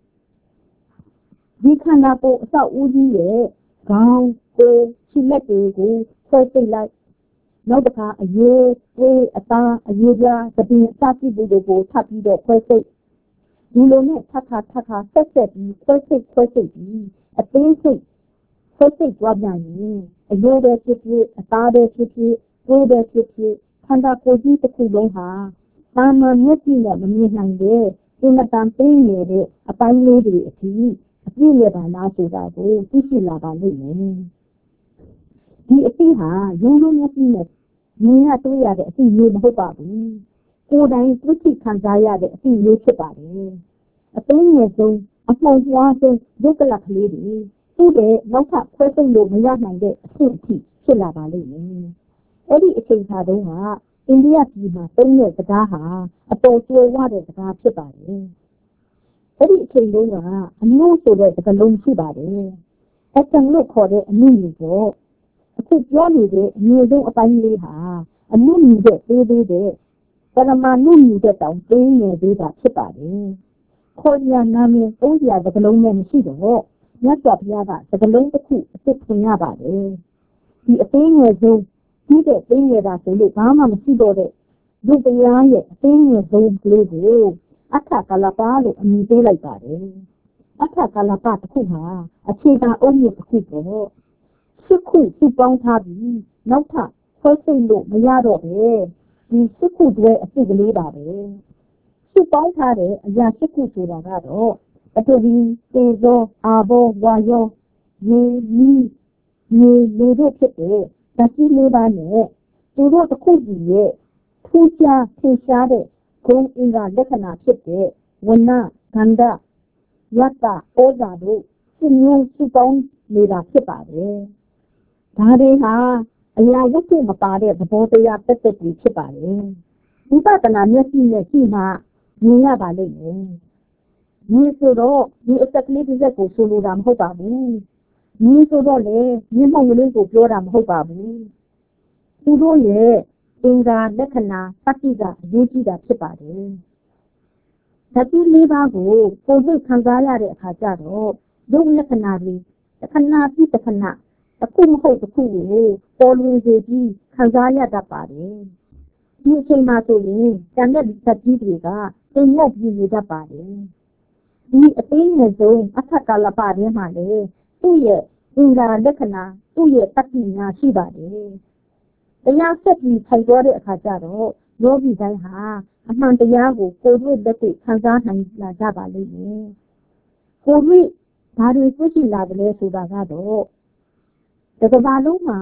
ဒီခန္ဓာကိုယ်အဆောက်အဦကြီးရဲ့ခေါင်းကိုယ်ခြေလက်တွေကိုဆွဲစိတ်လိုက်နောက်တစ်ခါအရေတွေးအသားအရေပြားသတိအစရှိတွေကိုထပ်ပြီးတော့ဆွဲစိတ်ဒီလိုနဲ့ထပ်ဆက်ပြီးဆွဲစိတ်ပြီးအသေးစိတ်ဆွဲစိတ်သွားပြန်ရင်အရေတွေဖြစ်ဖြစ်အသားတွေဖြစ်ဖြစ်တွေးတွေဖြစ်ဖြစ်ခန္ဓာကိုယ်ကြီးတစ်ခုလုံးဟာသာမန်မျက်စိနဲ့မမြင်နိုင်တဲ့အင်မတန်သေးငယ်တဲ့အပိုင်းလေးတွေအဖြစ်အပြည့်ရပါလားဆိုတာကိုသိရှိလာပါလိမ့်မယ်ဒီအသိဟာရုံးမျက်စိနဲ့မြင်ရတွေ့ရတဲ့အသိမျိုးမဟုတ်ပါဘူးကိုယ်တိုင်သိရှိခံစားရတဲ့အသိမျိုးဖြစ်ပါတယ်အသိငယ်ဆုံးအမှန်တရားဆုံးရုပ်ကလပ်ကလေးတွေသူ့ရဲ့နောက်ထပ်ခွဲစိတ်လို့မရနိုင်တဲ့အဖြစ်အထိဖြစ်လာပါလိမ့်မယ်အဲ့ဒီအချိန်ခါတုန်းကအိန္ဒိယပြည်မှာသုံးတဲ့စကားဟာအပေါ်ကျွေးဝတဲ့စကားဖြစ်ပါတယ်အဲ့ဒီအချိန်တုန်းကအမျိုးဆိုတဲ့စကားလုံးရှိပါတယ်အတန်လို့ခေါ်တဲ့အမျိုးမျိုးပေါ့အခုပြောနေတဲ့အမျိုးဆုံးအပိုင်းလေးဟာအမျိုးမျိုးတဲ့သေးတဲ့ပရမဏုမျိုးတဲ့တောင်သေးငယ်သေးတာဖြစ်ပါတယ်ခေါ်ရနာမည်သုံးစရာစကားလုံးနဲ့မရှိတော့မြတ်စွာဘုရားကစကားလုံးတစ်ခုအစ်စ်ဖွင့်ရပါတယ်ဒီအသေးငယ်ဆုံးဒီတဲ့သေးငယ်တာဆိုလို့ဘာမှမရှိတော့တဲ့ရုပ်တရားရဲ့အသေးငယ်ဆုံးကလေးကိုအထကလပလို့အမည်ပေးလိုက်ပါတယ်အထကလပတစ်ခုဟာအခြေခံအုတ်မြစ်တစ်ခုပေါ့စစ်ခုစုပေါင်းထားပြီးနောက်ထပ်ဆွဲစိတ်လို့မရတော့ပဲဒီစစ်ခုတွဲအစ်ကလေးပါပဲစုပေါင်းထားတဲ့အရာစစ်ခုဆိုတာကတော့ပထဝီသေဇောအာဘောဝါယောရေလေတို့ဖြစ်တဲ့ဓာတ်ကြီးလေးပါးနဲ့သူတို့တစ်ခုစီရဲ့ထူးခြားထင်ရှားတဲ့ဂုဏ်အင်္ဂါလက္ခဏာဖြစ်တဲ့ဝဏ္ဏဂန္ဓယတ္တဩဇာတို့စုမျိုးစုပေါင်းနေတာဖြစ်ပါတယ်ဒါတွေဟာအရာဝတ္ထုမပါတဲ့သဘောတရားတက်ကြီးဖြစ်ပါတယ်ဝိပဿနာမျက်စိနဲ့ကြည့်မှမြင်ရပါလိမ့်မယ်ဒီဆိုတော့ဒီအသက်ကလေးတစ်စက်ကိုဆိုလိုတာမဟုတ်ပါဘူးဒီဆိုတော့လေမျက်မှောက်ကလေးကိုပြောတာမဟုတ်ပါဘူးသူတို့ရဲ့အင်္ဂါလက္ခဏာသတ္တိကအရေးကြီးတာဖြစ်ပါတယ်ဓာတ်ကြီးလေးပါးကိုပုံရိပ်ခံစားရတဲ့အခါကျတော့ရုပ်လက္ခဏာတွေတစ်ခဏပြီးတစ်ခဏတစ်ခုမဟုတ်တစ်ခုကိုပေါ်လွင်စေပြီးခံစားရတတ်ပါတယ်ဒီအချိန်မှာဆိုရင်တန်တဲ့ဓာတ်ကြီးတွေကသိငုတ်ပြီးနေတတ်ပါတယ်ဒီအသိငယ်ဆုံးအထက်ကလပထဲမှာလေသူ့ရဲ့အင်္ဂါလက္ခဏာသူ့ရဲ့တတိညာရှိပါတယ်တရားဆက်ပြီးထိုင်သွားတဲ့အခါကျတော့ယောဂီတိုင်းဟာအမှန်တရားကိုကိုယ်တွေ့လက်တွေ့ခံစားနိုင်လာကြပါလိမ့်မယ်ကိုယ်တွေ့ဘာတွေသိရှိလာတယ်လဲဆိုတာကတော့တကဘာလုံးမှာ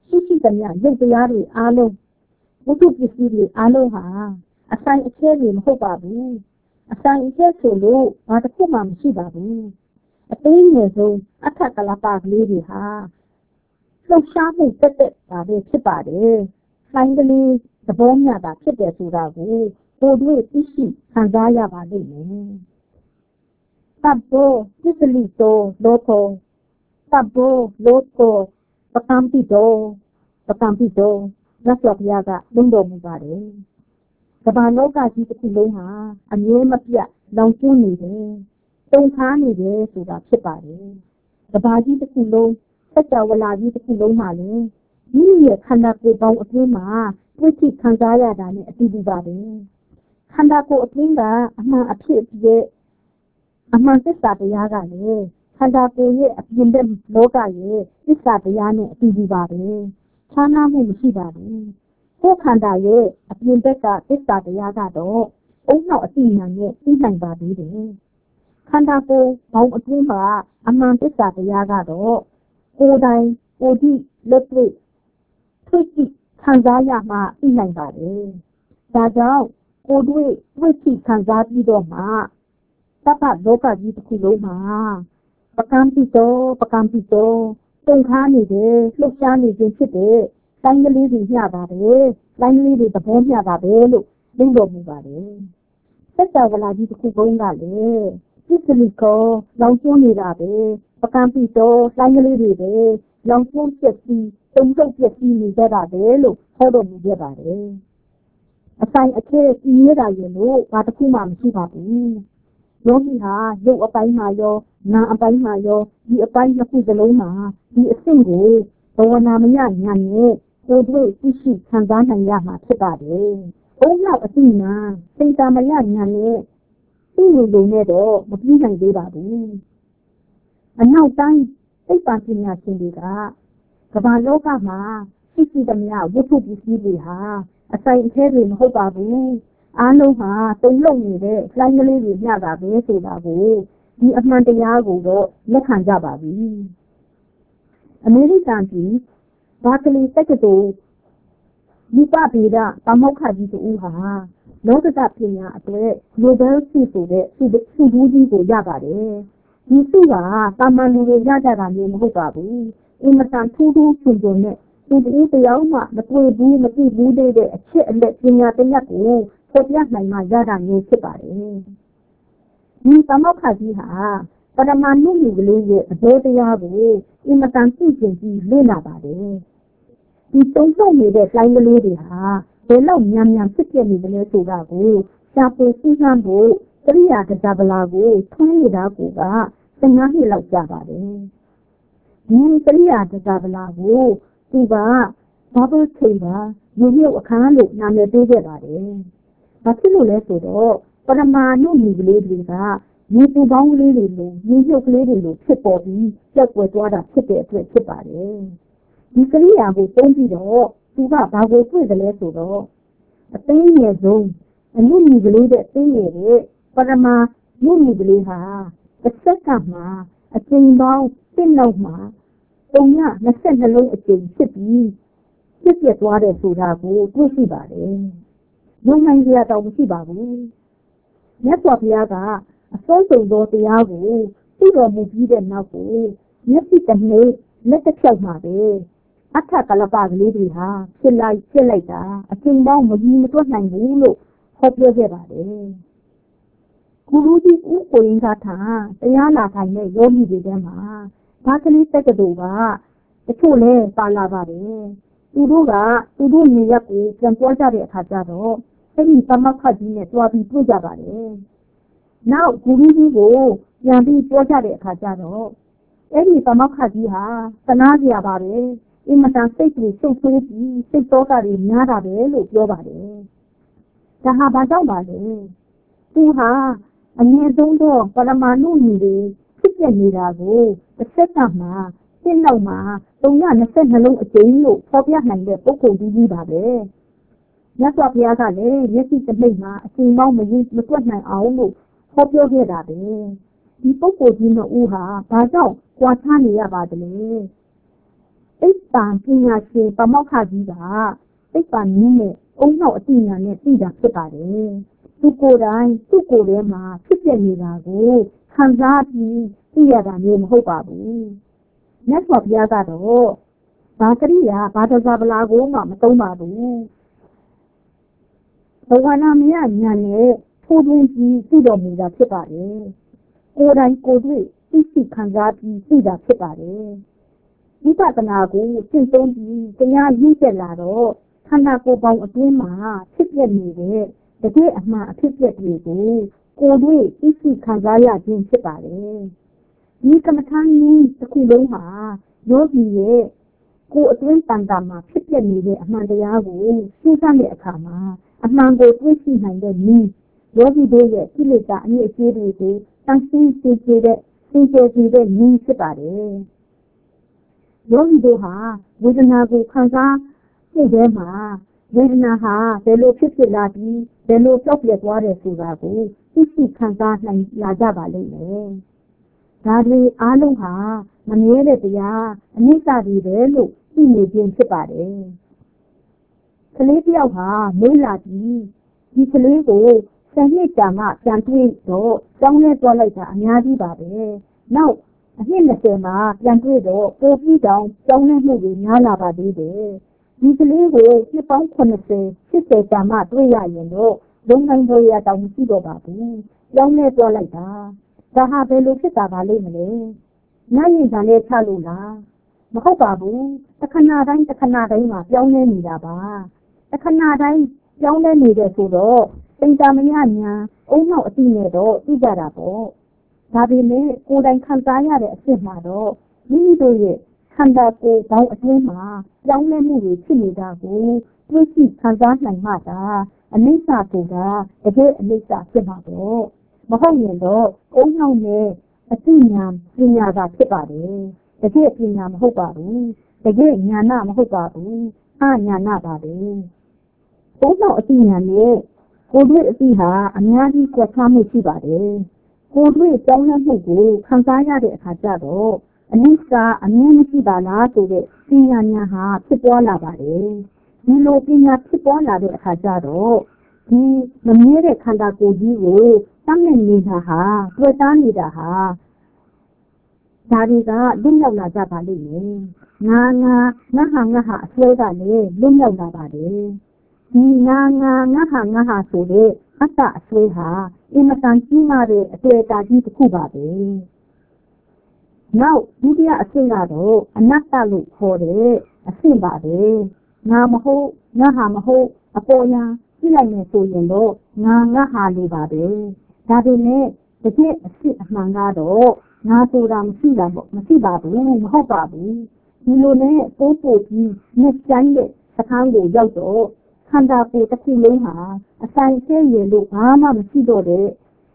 ရှိသမျှရုပ်တရားတွေအားလုံးဝတ္ထုပစ္စည်းတွေအားလုံးဟာအဆိုင်အခဲတွေမဟုတ်ပါဘူးအဆိုင်အခဲဆိုလို့ဘာတစ်ခုမှမရှိပါဘူးအသေးငယ်ဆုံးအထက်ကလပကလေးတွေဟာလှုပ်ရှားမှုတက်တက်ပါပဲဖြစ်ပါတယ်။လိုင်းကလေးသဘောမျှတာဖြစ်တယ်ဆိုတာကိုကိုယ်တွေ့သိရှိခံစားရပါလိမ့်မယ်။တပ်ဖို့ပစ္စလိတောလောကောတပ်ဖို့လောကောပကံပိတောမြတ်စွာဘုရားကလုံးတော်မူပါတယ်။ကမ္ဘာလောကကြီးတစ်ခုလုံးဟာအမြဲမပြတ်လောင်ကျွမ်းနေတယ်။တုန်ခါနေတယ်ဆိုတာဖြစ်ပါတယ်။ကမ္ဘာကြီးတစ်ခုလုံးစัจ java လာကြီးတစ်ခုလုံးမှာလည်းမိမိရဲ့ခန္ဓာကိုယ်ပေါင်းအတွင်းမှာတွေ့ထိခံစားရတာနဲ့အတူတူပါပဲခန္ဓာကိုယ်အတွင်းကအမှန်အဖြစ်ရဲ့အမှန်သစ္စာတရားကလည်းခန္ဓာကိုယ်ရဲ့အပြင်ဘက်လောကရဲ့သစ္စာတရားနဲ့အတူတူပါပဲခြားနားမှုမရှိပါဘူးကိုယ်ခန္ဓာရဲ့အပြင်ဘက်ကသစ္စာတရားကတော့အုံနောက်အတိညာနဲ့သိနိုင်ပါသေးတယ်ခန္ဓာကိုယ်ပေါင်းအတွင်းမှာအမှန်သစ္စာတရားကတော့ကိုယ်တိုင်ကိုယ်ကြည့်လက်တွေ့တွေ့ကြည့်ခံစားရမှသိနိုင်ပါတယ်။ဒါကြောင့်ကိုယ်တွေ့ကြည့်ခံစားပြီးတော့မှသဗ္ဗလောကကြီးတစ်ခုလုံးမှာပကံပိတောတုန်ခါနေတယ်လှုပ်ရှားနေခြင်းဖြစ်တဲ့တိုင်းကလေးတွေညပါတယ်တိုင်းကလေးတွေသဘောညပါတယ်လို့သိတော်မူပါတယ်။စัจ java လာကြီးတစ်ခုလုံးကလည်းပစ္စလိကောလောင်ကျွမ်းနေတာပဲပကံပိတောတိုင်းကလေးတွေပဲလောင်ကျွမ်းပြည့်စည်တုံ့ဆုတ်ပြည့်စည်နေကြတာပဲလို့ဟောတော်မူခဲ့ပါတယ်။အဆိုင်အခဲကြီးနေတာရင်လို့ဘာတစ်ခုမှမရှိပါဘူး။ယောဂီဟာရုပ်အပိုင်းမှာရောနာအပိုင်းမှာရောဒီအပိုင်းတစ်ခုစလုံးမှာဒီအဆင့်ကိုဘဝနာမယဉာဏ်နဲ့ကိုယ်တွေ့သိရှိခံစားနိုင်ရမှာဖြစ်ပါတယ်။အုံနောက်အတိနာစိတ်တမယဉာဏ်နဲ့သိနေလို့နဲ့တော့မပြီးနိုင်သေးပါဘူး။အနောက်တိုင်းစိတ်ပါပညာရှင်တွေကကမ္ဘာလောကမှာရှိသမျှဝတ္ထုပစ္စည်းတွေဟာအဆိုင်အခဲတွေမဟုတ်ပါဘူးအားလုံးဟာတုံ့လုံနေတဲ့လှိုင်းကလေးတွေမျှတာပဲဆိုတာကိုဒီအမှန်တရားကိုတော့လက်ခံကြပါပြီအမေရိကန်ပြည်ဘာကလီတက္ကသိုလ်ဒီပပေဒပါမောက္ခကြီးတူဟာလောကပညာအတွက် Nobel ဆုဆိုတဲ့ဆုဘူးကြီးကိုရပါတယ်ဒီဆုကတာမန်လူတွေရကြတာမျိုးမဟုတ်ပါဘူးအင်မတန်ထူးထူးချွန်ချွန်နဲ့သူတို့တရားမှမတွေ့ဘူးမသိဘူးတဲ့အချက်အလက်ပညာတရားကိုပေါ်ပြနိုင်မှရတာမျိုးဖြစ်ပါတယ်ဒီပါမောက္ခကြီးဟာပရမဏုမြူကလေးရဲ့အဘောတရားကိုအင်မတန်သိကျင်ပြီးလေ့လာပါတယ်ဒီတုံ့ဆုတ်နေတဲ့လှိုင်းကလေးတွေဟာဘယ်လောက်ညံဖြစ်ပြနေတယ်လဲဆိုတာကိုရှားပွေစည်းစမ်းဖို့ကရိယာကစားပလာကိုထွန်းနေတာက15နှစ်လောက်ကြာပါတယ်ဒီကရိယာကစားပလာကိုသူကဘာလို့ချိန်ပါရုပ်ရုပ်အခန်းလို့နာမည်ပေးခဲ့ပါတယ်ဘာဖြစ်လို့လဲဆိုတော့ပရမဏုမြူကလေးတွေကမြေပူပေါင်းကလေးတွေလိုမြေရုပ်ကလေးတွေလိုဖြစ်ပေါ်ပြီးပြတ်ကွယ်သွားတာဖြစ်တဲ့အတွက်ဖြစ်ပါတယ်ဒီကရိယာကိုသုံးပြီးတော့သူကဘာကိုတွေ့တယ်လဲဆိုတော့အသိဉာဏ်ဆုံးအနုမြူကလေးတဲ့သိဉာဏ်ရဲ့ပရမဏုမြူကလေးဟာတစ်စက္ကန့်မှာအချိန်ပေါင်း1လောက်မှာ322လုံးအချိန်ဖြစ်ပြီးဖြစ်ပြသွားတယ်ဆိုတာကိုတွေ့ရှိပါတယ်။လုံနိုင်စရာတော့မရှိပါဘူး။မြတ်စွာဘုရားကအစိုးစုံသောတရားကိုသိတော်မူပြီးတဲ့နောက်ကိုမျက်စိတစ်နှိပ်လက်တစ်ဖြောက်မှာပဲအထကလပကလေးတွေဟာဖြစ်လိုက်တာအချိန်ပေါင်းမကြီးမတွက်နိုင်ဘူးလို့ဟောပြောခဲ့ပါတယ်။ကုလူကြီးဦးကိုရင်ကထာတရားနာထိုင်တဲ့ယောဂီတွေထဲမှာဘာကလေးတက္ကသိုလ်ကတချို့လဲပါလာပါတယ်သူတို့နေရက်ကိုပြန်သွားကြတဲ့အခါကျတော့အဲ့ဒီသမခတ်ကြီးနဲ့တွားပြီးတွေ့ကြပါတယ်နောက်ဂူလူကြီးကိုပြန်ပြီးပြောကြတဲ့အခါကျတော့အဲ့ဒီသမခတ်ကြီးဟာသနာစရာပါပဲအင်မတန်စိတ်ကြီးဆုပ်ဆွေးပြီးစိတ်တော်ကတွေများတာပဲလို့ပြောပါတယ်ဒါဟာဘာကြောင့်ပါလဲသူဟာအငြင်းဆုံးသောပရမဏုမြူတွေဖြစ်ပြနေတာကိုတစ်စက္ကန့်မှာ1လောက်မှာ322လုံးအကျဉ်းလို့ဖော်ပြနိုင်တဲ့ပုဂ္ဂိုလ်ကြီးပါပဲမြတ်စွာဘုရားကလည်းမျက်စိတစ်မိတ်မှာအချိန်ပေါင်းမတွက်နိုင်အောင်လို့ဟောပြောခဲ့တာပဲဒီပုဂ္ဂိုလ်ကြီးနှစ်ဦးဟာဘာကြောင့်ကြွားချနေရပါသလဲသိပ္ပံပညာရှင်ပါမောက္ခကြီးကသိပ္ပံနည်းနဲ့အုံနောက်အတိညာနဲ့သိတာဖြစ်ပါတယ်သူကိုယ်တိုင်သူ့ကိုယ်ထဲမှာဖြစ်ပြနေတာကိုခံစားပြီးသိရတာမျိုးမဟုတ်ပါဘူးမြတ်စွာဘုရားကတော့ဘာကရိယာဘာသာပလာကိုမှမသုံးပါဘူးဘဝနာမယညာနဲ့ထိုးသွင်းပြီးသိတော်မူတာဖြစ်ပါတယ်ကိုယ်တိုင်ကိုယ်တွေ့သိရှိခံစားပြီးသိတာဖြစ်ပါတယ်ဝိပဿနာကိုရှင်းသုံးပြီးတရားရည်ချက်လာတော့ခန္ဓာကိုယ်ပေါင်းအတွင်းမှာဖြစ်ပြနေတဲ့တကယ်အမှန်အဖြစ်အပျက်တွေကိုကိုယ်တွေ့သိရှိခံစားရခြင်းဖြစ်ပါတယ်ဒီကမ္မထာနည်းတစ်ခုလုံးမှာယောဂီရဲ့ကိုယ်အတွင်းတန်တာမှာဖြစ်ပြနေတဲ့အမှန်တရားကိုရှင်းတဲ့အခါမှာအမှန်ကိုတွေ့ရှိနိုင်တဲ့နည်းယောဂီတို့ရဲ့ကိလေသာအမြင့်အကျဉ်းတွေကိုတန်ရှင်းစေတဲ့နည်းဖြစ်ပါတယ်ယောဂီတို့ဟာဝေဒနာကိုခံစားတဲ့မှာဝေဒနာဟာဘယ်လိုဖြစ်လာပြီးဘယ်လိုပြောက်ပြဲသွားတယ်ဆိုတာကိုသိရှိခံစားနိုင်လာကြပါလိမ့်မယ်ဒါတွေအားလုံးဟာမမြဲတဲ့တရားအနိစ္စတွေပဲလို့သိနေခြင်းဖြစ်ပါတယ်ကလေးတယောက်ဟာမွေးလာပြီးဒီကလေးကိုဆယ်နှစ်ကြာမှပြန်တွေ့တော့ကျောင်းထဲသွားလိုက်တာအများကြီးပါပဲနောက်အနှစ်20မှာပြန်တွေ့တော့ပိုပြီးတောင်ကျောင်းထဲမှုတွေများလာပါသေးတယ်ဒီကလေးကိုနှစ်ပေါင်း80ကြာမှတွေ့ရရင်တော့လုံနိုင်ပေါ်ရတောင်မရှိတော့ပါဘူးကျောင်းထဲသွားလိုက်တာဒါဟာဘယ်လိုဖြစ်တာပါလိမ့်မလဲနိုင်ရင်ကလည်းချလို့လားမဟုတ်ပါဘူးတခဏတိုင်းမှာပြောင်းလဲနေတာပါတခဏတိုင်းပြောင်းလဲနေတယ်ဆိုတော့သင်္ကာမယညာအုံနောက်အတိနဲ့တော့သိကြတာပေါ့ဒါပေမဲ့ကိုယ်တိုင်ခံစားရတဲ့အဖြစ်မှာတော့မိမိတို့ရဲ့ခန္ဓာကိုယ်ပေါင်းအတွင်းမှာပြောင်းလဲမှုတွေဖြစ်နေတာကိုတွေ့ရှိခံစားနိုင်မှသာအနိစ္စဆိုတာတကယ်အနိစ္စဖြစ်မှာပေါ့မဟုတ်ရင်တော့အုံနောက်နဲ့အတိညာပညာသာဖြစ်ပါတယ်တကယ်ပညာမဟုတ်ပါဘူးတကယ်ဉာဏမဟုတ်ပါဘူးအဉာဏပါပဲအုံနောက်အတိညာနဲ့ကိုယ်တွေ့အတိဟာအများကြီးကြွချမှုရှိပါတယ်ကိုယ်တွေ့ကြောင်းလဲမှုကိုခံစားရတဲ့အခါကျတော့အနိစ္စအမြဲမရှိပါလားဆိုတဲ့ပညာဉာဏ်ဟာဖြစ်ပေါ်လာပါတယ်ဒီလိုပညာဖြစ်ပေါ်လာတဲ့အခါကျတော့ဒီမမြဲတဲ့ခန္ဓာကိုယ်ကြီးကိုတမ်းနဲ့နေတာဟာတွေ့တာနေတာဟာဒါတွေကလွတ်မြောက်လာကြပါလိမ့်မယ်ငါဟာအစွဲကလည်းလွတ်မြောက်လာပါတယ်ဒီငါဟာဆိုတဲ့အတ္တအစွဲဟာအင်မတန်ကြီးမားတဲ့အတွေ့အကြုံကြီးတစ်ခုပါပဲနောက်ဒုတိယအဆင့်ကတော့အနတ္တလို့ခေါ်တဲ့အဆင့်ပါပဲငါမဟုတ်ငါဟာမဟုတ်အပေါ်ညာကြည့်လိုက်မယ်ဆိုရင်တော့ငါဟာလို့ပါပဲဒါပေမဲ့တကယ်အဖြစ်အမှန်ကတော့ငါဆိုတာမရှိပါဘူးမဟုတ်ပါဘူးဒီလိုနဲ့ပို့ပြီးနှစ်တိုင်းတဲ့စခန်းကိုရောက်တော့ခန္ဓာကိုယ်တစ်ခုလုံးဟာအဆိုင်ကျဲရလို့ဘာမှမရှိတော့တဲ့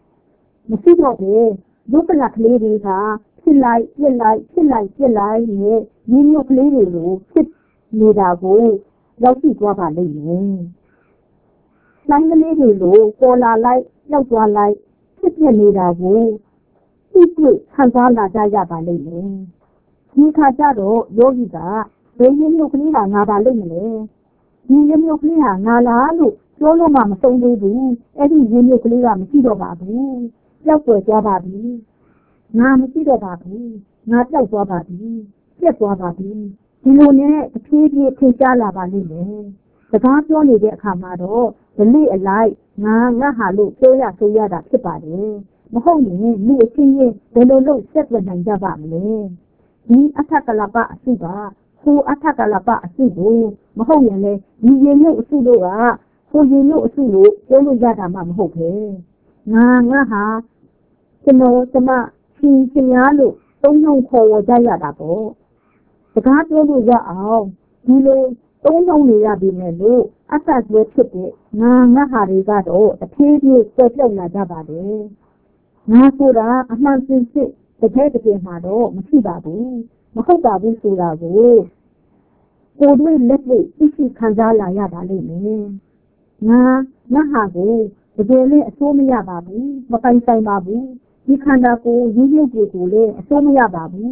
ဒုက္ခလကလေးတွေကဖြစ်လိုက်ပြစ်လိုက်နဲ့ရင်းမြုပ်ကလေးတွေလိုဖြစ်နေတာကိုရောက်ရှိသွားပါလိမ့်မယ်။ဆိုင်ကလေးတွေလိုပေါ်လာလိုက်ရောက်သွားလိုက်ဖြစ်ပြနေတာကိုသိတွေ့ခံစားလာကြရပါလိမ့်မယ်။ဒီခါကျတော့ယောဂီကဘယ်ရင်းမြုပ်ကလေးကငါပါလိမ့်မလဲ။ဒီရင်းမြုပ်ကလေးဟာငါလားလို့ပြောလို့မှမဆုံးသေးဘူး။အဲ့ဒီရင်းမြုပ်ကလေးကမရှိတော့ပါဘူး။ကြောက်ွယ်သွားပါပြီ။ငါမရှိတော့ပါဘူး။ငါကြောက်သွားပါပြီ။ပြက်သွားပါပြီ။ဒီလိုနဲ့အဖြည်းဖြည်းထင်ရှားလာပါလိမ့်မယ်။စကားပြောနေတဲ့အခါမှာတော့ဓလေ့အလိုက်ငါဟာလို့ပြောရဆိုရတာဖြစ်ပါတယ်။မဟုတ်ရင်လူအချင်းချင်းဘယ်လိုလုပ်ဆက်သွယ်နိုင်ကြပါမလဲ။ဒီအထက်ကလပအစုပါဟိုအထက်ကလပအစုကိုမဟုတ်ရင်လေဒီရင်မြုပ်အစုတို့ကဟိုရင်မြုပ်အစုလို့ပြောလို့ရတာမှမဟုတ်ပဲ။ငါဟာကျွန်မရှင်များလို့သုံးနှုန်းခေါ်ဝေါ်ကြရတာပေါ့စကားပြောလို့ရအောင်ဒီလိုသုံးနှုန်းနေရပြီမဲ့လို့အတ္တကျွဲဖြစ်တဲ့ငါဟာတွေကတော့အဖြည်းဖြည်းဆွဲပြောက်လာကြပါတယ်ငါဆိုတာအမှန်စင်စစ်တကယ်မှာတော့မရှိပါဘူးမဟုတ်ပါဘူးဆိုတာကိုကိုယ်တွေ့လက်တွေ့သိရှိခံစားလာရပါလိမ့်မယ်ငါဟာကိုတကယ်လည်းအဆိုးမရပါဘူးမပိုင်ဆိုင်ပါဘူးဒီခန္ဓာကိုယ်ရင်းမြစ်တွေကိုလည်းအစိုးမရပါဘူး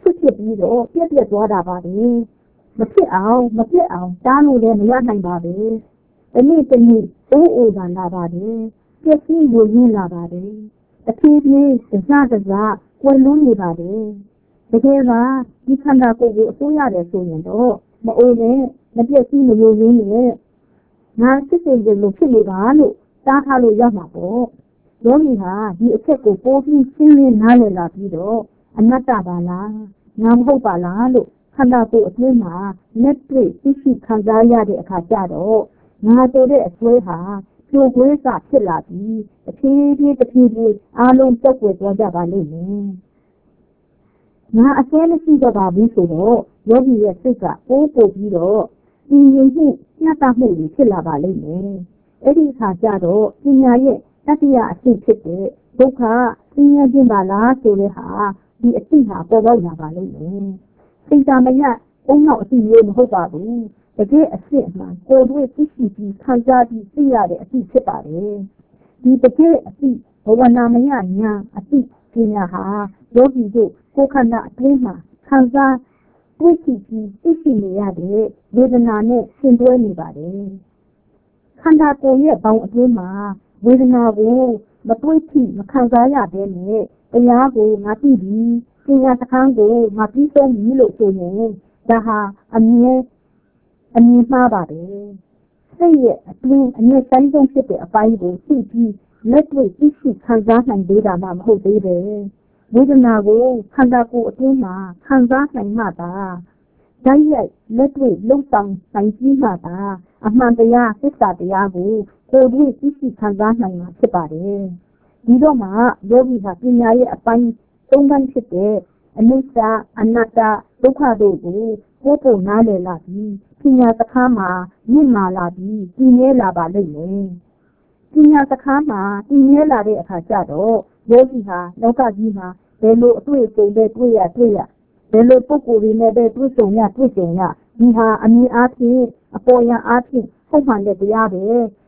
ဖြစ်ပြီးတော့ပြက်ပြက်သွားတာပါပဲမဖြစ်အောင်တားလို့လည်းမရနိုင်ပါပဲတနေ့အိုးကလာပါတယ်ပြည့်စည်လို့ရင်းလာပါတယ်တဖြည်းဖြည်းစကားကွယ်လွန်းနေပါတယ်တကယ်ကဒီခန္ဓာကိုယ်ကိုအစိုးရတယ်ဆိုရင်တော့မအိုးနဲ့မပြည့်စည်မလို့ရင်းနဲ့ငါစစ်စစ်လို့ဖြစ်နေပါလို့တားထားလို့ရမှာပေါ့ယောဂီဟာဒီအချက်ကိုပိုပြီးရှင်းလင်းနားလည်လာပြီးတော့အနတ္တပါလားငါမဟုတ်ပါလားလို့ခန္ဓာကိုယ်အတွင်းမှာလက်တွေ့သိရှိခံစားရတဲ့အခါကျတော့ငါဆိုတဲ့အစွဲဟာပြိုကွဲစဖြစ်လာပြီးတဖြည်းဖြည်းအားလုံးပြုတ်ကွယ်သွားကြပါလိမ့်မယ်ငါအစွဲမရှိတော့ပါဘူးဆိုတော့ယောဂီရဲ့စိတ်ကပိုးပြီးတော့ပြင်းရင်မှုညှတမှုတွေဖြစ်လာပါလိမ့်မယ်အဲ့ဒီအခါကျတော့ပညာရဲ့တတိယအဆင့်ဖြစ်တဲ့ဒုက္ခဆင်းရဲခြင်းပါလားဆိုတဲ့ဟာဒီအသိဟာပေါ်ပေါက်လာပါလိမ့်မယ်စိတ်ဓာမယအုံနောက်အသိမျိုးမဟုတ်ပါဘူးတကယ်အစစ်အမှန်ကိုယ်တွေ့သိရှိပြီးခံစားပြီးသိရတဲ့အသိဖြစ်ပါတယ်ဒီတကယ်အသိဘဝနာမယညာအသိပညာဟာယောဂီတို့ကိုယ်ခန္ဓာအတွင်းမှာခံစားတွေ့ရှိပြီးသိရှိနေရတဲ့ဝေဒနာနဲ့ဆင်တွဲနေပါတယ်ခန္ဓာကိုယ်ရဲ့ဘောင်အတွင်းမှာဝေဒနာကိုမတွေ့ထိမခံစားရဘဲနဲ့တရားကိုငါသိပြီပညာစခန်းကိုငါပြီးဆုံးပြီလို့ဆိုရင်ဒါဟာအမြင်မှားပါတယ်စိတ်ရဲ့အတွင်းအမြင့်တိုင်းဆုံးဖြစ်တဲ့အပိုင်းကိုသိပြီးလက်တွေ့သိရှိခံစားနိုင်သေးတာမှမဟုတ်သေးပဲဝေဒနာကိုခန္ဓာကိုယ်အတွင်းမှာခံစားနိုင်မှသာဓာတ်ရိုက်လက်တွေ့လုံဆောင်နိုင်ပြီးမှသာအမှန်တရားသစ္စာတရားကိုကိုယ်တွေ့သိရှိခံစားနိုင်မှာဖြစ်ပါတယ်ဒီတော့မှယောဂီဟာပညာရဲ့အပိုင်း၃ပိုင်းဖြစ်တဲ့အနိစ္စအနတ္တဒုက္ခတို့ကိုကိုယ်နားလည်လာပြီးပညာစခန်းမှာမြင့်မာလာပြီးတည်မြဲလာပါလိမ့်မယ်ပညာစခန်းမှာတည်မြဲလာတဲ့အခါကျတော့ယောဂီဟာလောကကြီးမှာဘယ်လိုအတွေ့အကြုံတွေတွေ့ရဘယ်လိုပုဂ္ဂိုလ်တွေနဲ့ပဲတွေ့ကြုံရဒီဟာအမြင်အားဖြင့်အပေါ်ယံအားဖြင့်ဟုတ်မှန်တဲ့တရားပဲ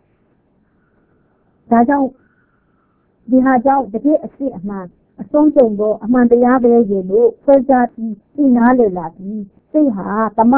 ဒါကြောင့်ဒီဟာကြောင့်တကယ်အစစ်အမှန်အဆုံးစုံသောအမှန်တရားပဲရေလို့ဆွဲကြပြီးသိနာလေလာပြီးစိတ်ဟာစိတ်ဟာ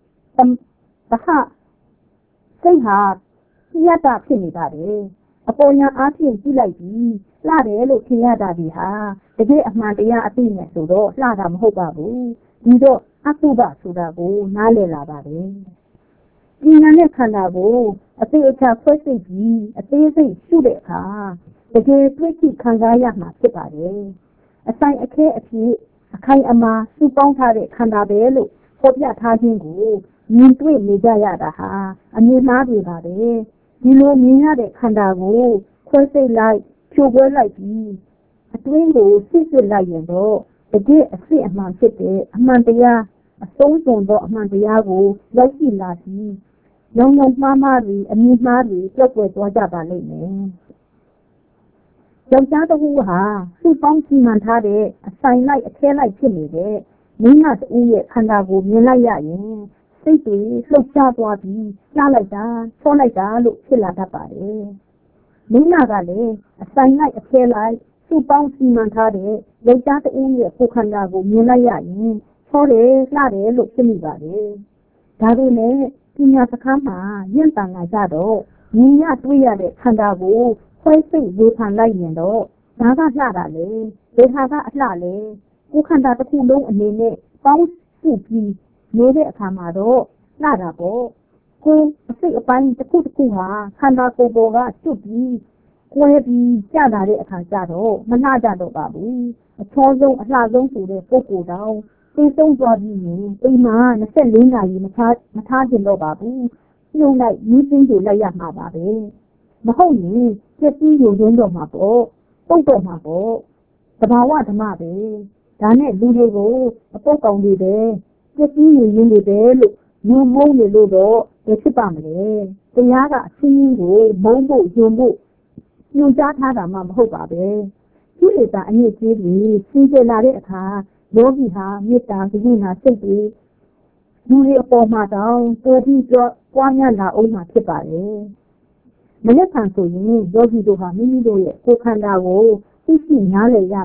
ညတ်တာဖြစ်နေပါတယ်အပေါ်ညာအားဖြင့်ကြည့်လိုက်ပြီးလှတယ်လို့ထင်ရတာဒီဟာတကယ်အမှန်တရားအသိနဲ့ဆိုတော့လှတာမဟုတ်ပါဘူးဒီတော့အကုဘဆိုတာကိုနားလည်လာပါတယ်ဉာဏ်နဲ့ခန္ဓာကိုအသေးအချာခွဲစိတ်ပြီးအသေးစိတ်ရှုတဲ့အခါတကယ်တွေ့ကြည့်ခံစားရမှာဖြစ်ပါတယ်အဆိုင်အခဲအဖြစ်အခိုင်အမာစုပေါင်းထားတဲ့ခန္ဓာပဲလို့ဖော်ပြထားခြင်းကိုမြင်တွေ့နေကြရတာဟာအမြင်မှားတွေပါပဲဒီလိုမြင်ရတဲ့ခန္ဓာကိုခွဲစိတ်လိုက်ဖြိုခွဲလိုက်ပြီးအတွင်းကိုစစ်လိုက်ရင်တော့တကယ်အစစ်အမှန်ဖြစ်တဲ့အမှန်တရားအဆုံးစွန်သောအမှန်တရားကိုရောက်ရှိလာပြီးလုံမှားတွေအမြင်မှားတွေကြောက်ွယ်သွားကြပါလိမ့်မယ်ယောက်ျားတစ်ဦးဟာစုပေါင်းစီမံထားတဲ့အဆိုင်လိုက်အခဲလိုက်ဖြစ်နေတဲ့မိန်းမတစ်ဦးရဲ့ခန္ဓာကိုမြင်လိုက်ရရင်စိတ်တွေလှုပ်ရှားသွားပြီးကြားလိုက်တာချောလိုက်တာလို့ဖြစ်လာတတ်ပါတယ်မိန်းမကလည်းအဆိုင်လိုက်အခဲလိုက်စုပေါင်းစီမံထားတဲ့ယောက်ျားတစ်ဦးရဲ့ကိုယ်ခန္ဓာကိုမြင်လိုက်ရရင်ချောတယ်လှတယ်လို့ဖြစ်မိပါတယ်ဒါပေမဲ့ပညာစခန်းမှာရင့်တန်လာကြတော့မြင်ရတွေ့ရတဲ့ခန္ဓာကိုခွဲစိတ်ဝေဖန်လိုက်ရင်တော့ဒါကလှတာလေဒေဟာကအလှလေကိုယ်ခန္ဓာတစ်ခုလုံးအနေနဲ့ပေါင်းစုပြီးနေတဲ့အခါမှာတော့လှတာပေါ့ကိုယ်အစိတ်အပိုင်းတစ်ခုဟာခန္ဓာကိုယ်ပေါ်ကကျွတ်ပြီးကွဲပြီးကျလာတဲ့အခါကျတော့မလှကြတော့ပါဘူးအချောဆုံးအလှဆုံးဆိုတဲ့ပုဂ္ဂိုလ်တောင်သိဆုံးသွားပြီးရင်အိမ်မှာ24နာရီမထားကျင်တော့ပါဘူးညှို့လိုက်မြင်းသိမ်းကြလိုက်ရမှာပါပဲမဟုတ်ရင်ပြည့်စည်ရုံရင်းတော့မှာပေါ့ပုတ်တော့မှာပေါ့သဘာဝဓမ္မပဲဒါနဲ့လူတွေကိုအပုတ်ကောင်တွေပဲပြည့်စည်ရုံရင်းတွေပဲလို့လူမုန်းနေလို့တော့ဖြစ်ပါမလဲတရားကအချင်းချင်းကိုမုန်းဖို့ယွံဖို့ညွှန်ကြားထားတာမှမဟုတ်ပါပဲသူ့လေတာအညစ်အကြေးတွေရှင်းပြလာတဲ့အခါယောဂီဟာမေတ္တာကရုဏာစိတ်တွေလူတွေအပေါ်မှာတောင်ပိုပြီးပွားများလာအောင်မှာဖြစ်ပါတယ်မလက်ခံဆိုရင်ယောဂီတို့ဟာမိမိတို့ရဲ့ကိုယ်ခန္ဓာကိုသိရှိနားလည်ရမယ်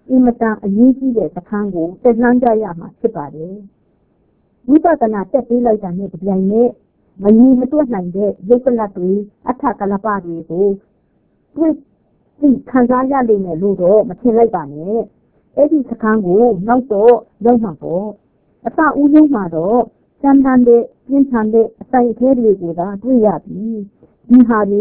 အင်မတန်အရေးကြီးတဲ့စခန်းကိုတက်လှမ်းကြရမှာဖြစ်ပါတယ်ဝိပဿနာတက်ပြီးလိုက်တာနဲ့ကြပြိုင်နဲ့မငြီမတွက်နိုင်တဲ့ရုပ်ကလပ်တွေအထကလပတွေကိုတွေ့သိခံစားရလိမ့်မယ်လို့တော့မထင်လိုက်ပါနဲ့အဲ့ဒီစခန်းကိုနောက်တော့ရောက်မှာပေါ့အစဦးဆုံးမှာတော့စမ်းသမ်းတဲ့ပြင်းထန်တဲ့အဆိုင်အခဲတွေကိုသာတွေ့ရပြီဒီဟာတွေ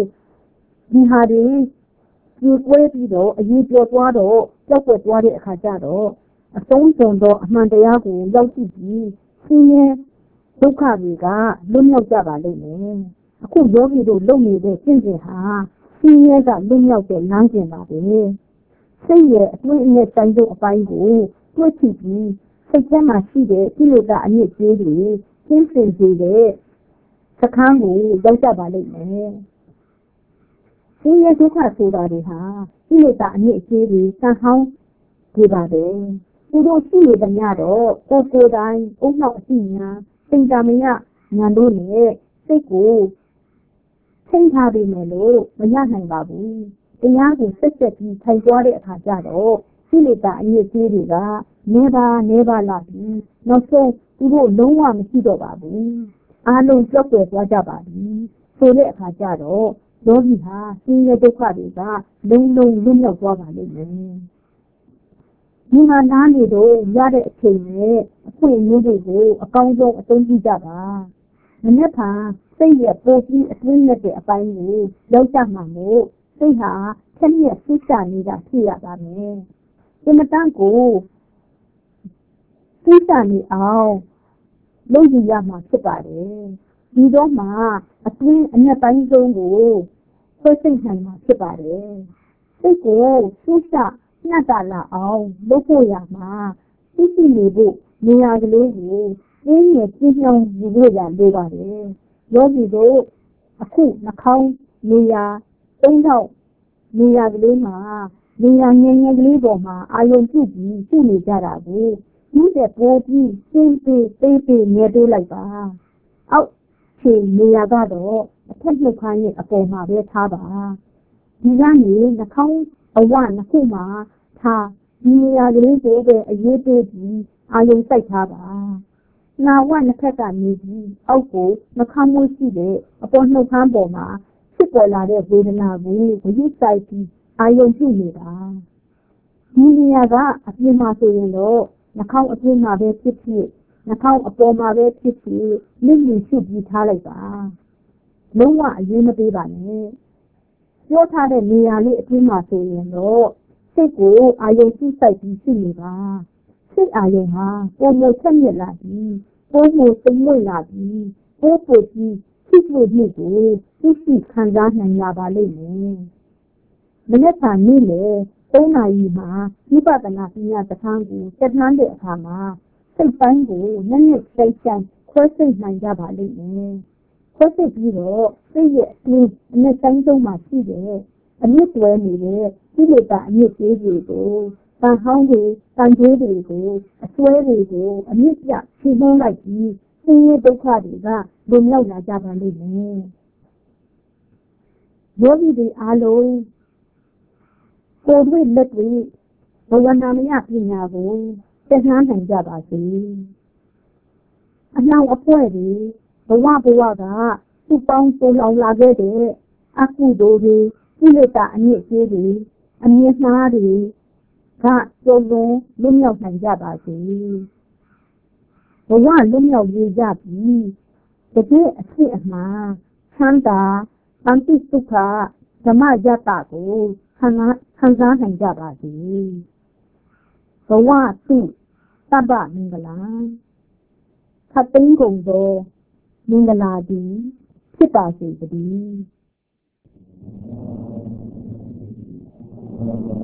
ဒီကွဲပြီးတော့အရေးပြောသွားတော့ကြောက်ွက်သွားတဲ့အခါကျတော့အဆုံးစွန်တော့အမှန်တရားကိုရောက်ကြည့်ပြီးဆင်းရဲဒုက္ခတွေကလွတ်မြောက်ကြပါလိမ့်မယ်အခုယောဂီတို့လုပ်နေတဲ့ကျင့်စဉ်ဟာဆင်းရဲကလွတ်မြောက်တဲ့လမ်းကျင်ပါပဲစိတ်ရဲ့အတွင်းအနဲ့တိုင်းတို့အပိုင်းကိုတွေ့ကြည့်ပြီးစိတ်ထဲမှာရှိတဲ့ကိလေသာအညစ်အကြေးတွေရှင်းစင်စေတဲ့စခန်းကိုရောက်ကြပါလိမ့်မယ်ဆင်းရဲဒုက္ခဆိုတာတွေဟာကိလေသာအညစ်အကြေးတွေဆံဟောင်းတွေပါပဲသူတို့ရှိနေသမျှတော့ကိုယ်တိုင်အုံနောက်အရှိညာသင်္ကြန်မယညာတို့နဲ့စိတ်ကိုထိန်းထားပြီးမယ်လို့မရနိုင်ပါဘူးတရားကိုဆက်ပြီးထိုင်သွားတဲ့အခါကျတော့ကိလေသာအညစ်အကြေးတွေကနေပါလာပြီးနောက်ဆုံးသူတို့လုံးဝမရှိတော့ပါဘူးအားလုံးကြောက်ွယ်သွားကြပါပြီဆိုတဲ့အခါကျတော့ယောဂီဟာဆင်းရဲဒုက္ခတွေကလုံးလုံးလွတ်မြောက်သွားပါလိမ့်မယ်ဒီမှာနားနေတော့ရတဲ့အချိန်နဲ့အခွင့်အရေးတွေကိုအကောင်းဆုံးအသုံးပြုကြပါမနေ့ကစိတ်ရဲ့ပိုပြီးအတွင်းနဲ့တဲ့အပိုင်းကိုရောက်ကြမှာမို့စိတ်ဟာခက်မြက်ဆူးချနေတာဖြစ်ရပါမယ်ဒီမတန်းကိုဆူးချနေအောင်လုပ်ယူရမှာဖြစ်ပါတယ်ဒီတော့မှအတွင်းအနဲ့ပိုင်းဆုံးကိုဆွဲစိတ်နိုင်မှာဖြစ်ပါတယ်စိတ်ကိုဆူးချညှက်တာလာအောင်လုပ်ဖို့ရမှာရှိနေဖို့နေရာကလေးကိုပြင်းရပြင်းပြောင်းယူလို့ရလိုပါတယ်ယောဂီတို့အခုနှာခေါင်းနေရာ၃ထောက်နေရာကလေးမှာနေရာငယ်ငယ်ကလေးပေါ်မှာအာယုံပြုပြီးပြုနေကြတာကိုဒီတဲ့ပိုးပြီးရှင်းပေးနေတိုးလိုက်ပါအောက်ခြေနေရာကတော့အထက်နှုတ်ခမ်းရဲ့အပေါ်မှာပဲထားပါဒီကနေနှာခေါင်းအဝနှစ်ခုမှာထားဒီနေရာကလေးကိုပဲအရေးပေးပြီးအာယုံစိုက်ထားပါနာဝနှစ်ဖက်ကနေပြီးအောက်ကိုနှာခေါင်းမွေးရှိတဲ့အပေါ်နှုတ်ခမ်းပေါ်မှာဖြစ်ပေါ်လာတဲ့ဝေဒနာကိုဝိသုစိုက်ပြီးအာယုံပြုနေတာဒီနေရာကအပြင်မှာဆိုရင်တော့နှာခေါင်းအတွင်းမှာပဲဖြစ်ဖြစ်နှာခေါင်းအပေါ်မှာပဲဖြစ်ဖြစ်လိမ့်လိရှုပ်ပြီးထားလိုက်ပါလုံးဝအရေးမပေးပါနဲ့ပြောထားတဲ့နေရာလေးအတွင်းမှာဆိုရင်တော့စိတ်ကိုအာယုံပြုစိုက်ပြီးရှိနေပါစိတ်အာယုံဟာပုံမဆက်မြက်လာပြီးပုံမသိမ့်မွေ့လာပြီးပို့ပြီးရှိတွေ့မှုကိုသိခံစားနိုင်လာပါလိမ့်မယ်မနေ့ကနေ့လေ3 နာရီမှာဝိပဿနာပညာစခန်းကိုတက်လှမ်းတဲ့အခါမှာစိတ်ပိုင်းကိုနည်းနည်းစိတ်ချမ်းခွဲစိတ်နိုင်ကြပါလိမ့်မယ်ခွဲစိတ်ပြီးတော့စိတ်ရဲ့အတွင်းအနဲ့တိုင်းဆုံးမှာရှိတဲ့အမြင့်တွဲနေတဲ့ကိလေသာအမြင့်သေးတွေကိုတန်ဟောင်းတွေတန်ကျိုးတွေကိုအစွဲတွေကိုအမြင့်ပြဖြည့်နှင်းလိုက်ပြီးဆင်းရဲဒုက္ခတွေကလွန်မြောက်လာကြပါလိမ့်မယ်ယောဂီတွေအားလုံးကိုယ်တွေ့လက်တွေ့ဘဝနာမယပညာကိုတက်လှမ်းနိုင်ကြပါစေအလောင်းအဖွဲတွေဘဝကသူ့ပေါင်းတူလောင်လာခဲ့တဲ့အကုသိုလ်တွေကိလေသာအမြင့်ကြီးတွေအမြင့်မှားတွေကကျုံလုံးလွတ်မြောက်နိုင်ကြပါစေဘဝလွတ်မြောက်ရကြပြီးတကယ်အဖြစ်အမှန်ချမ်းသာတန်တိဒုက္ခဓမ္မယတ္တကိုခံစားနိုင်ကြပါစေဘဝစုသဗ္ဗမင်္ဂလာခတ်သိမ်းကုန်သောမင်္ဂလာသည်ဖြစ်ပါစေတည်း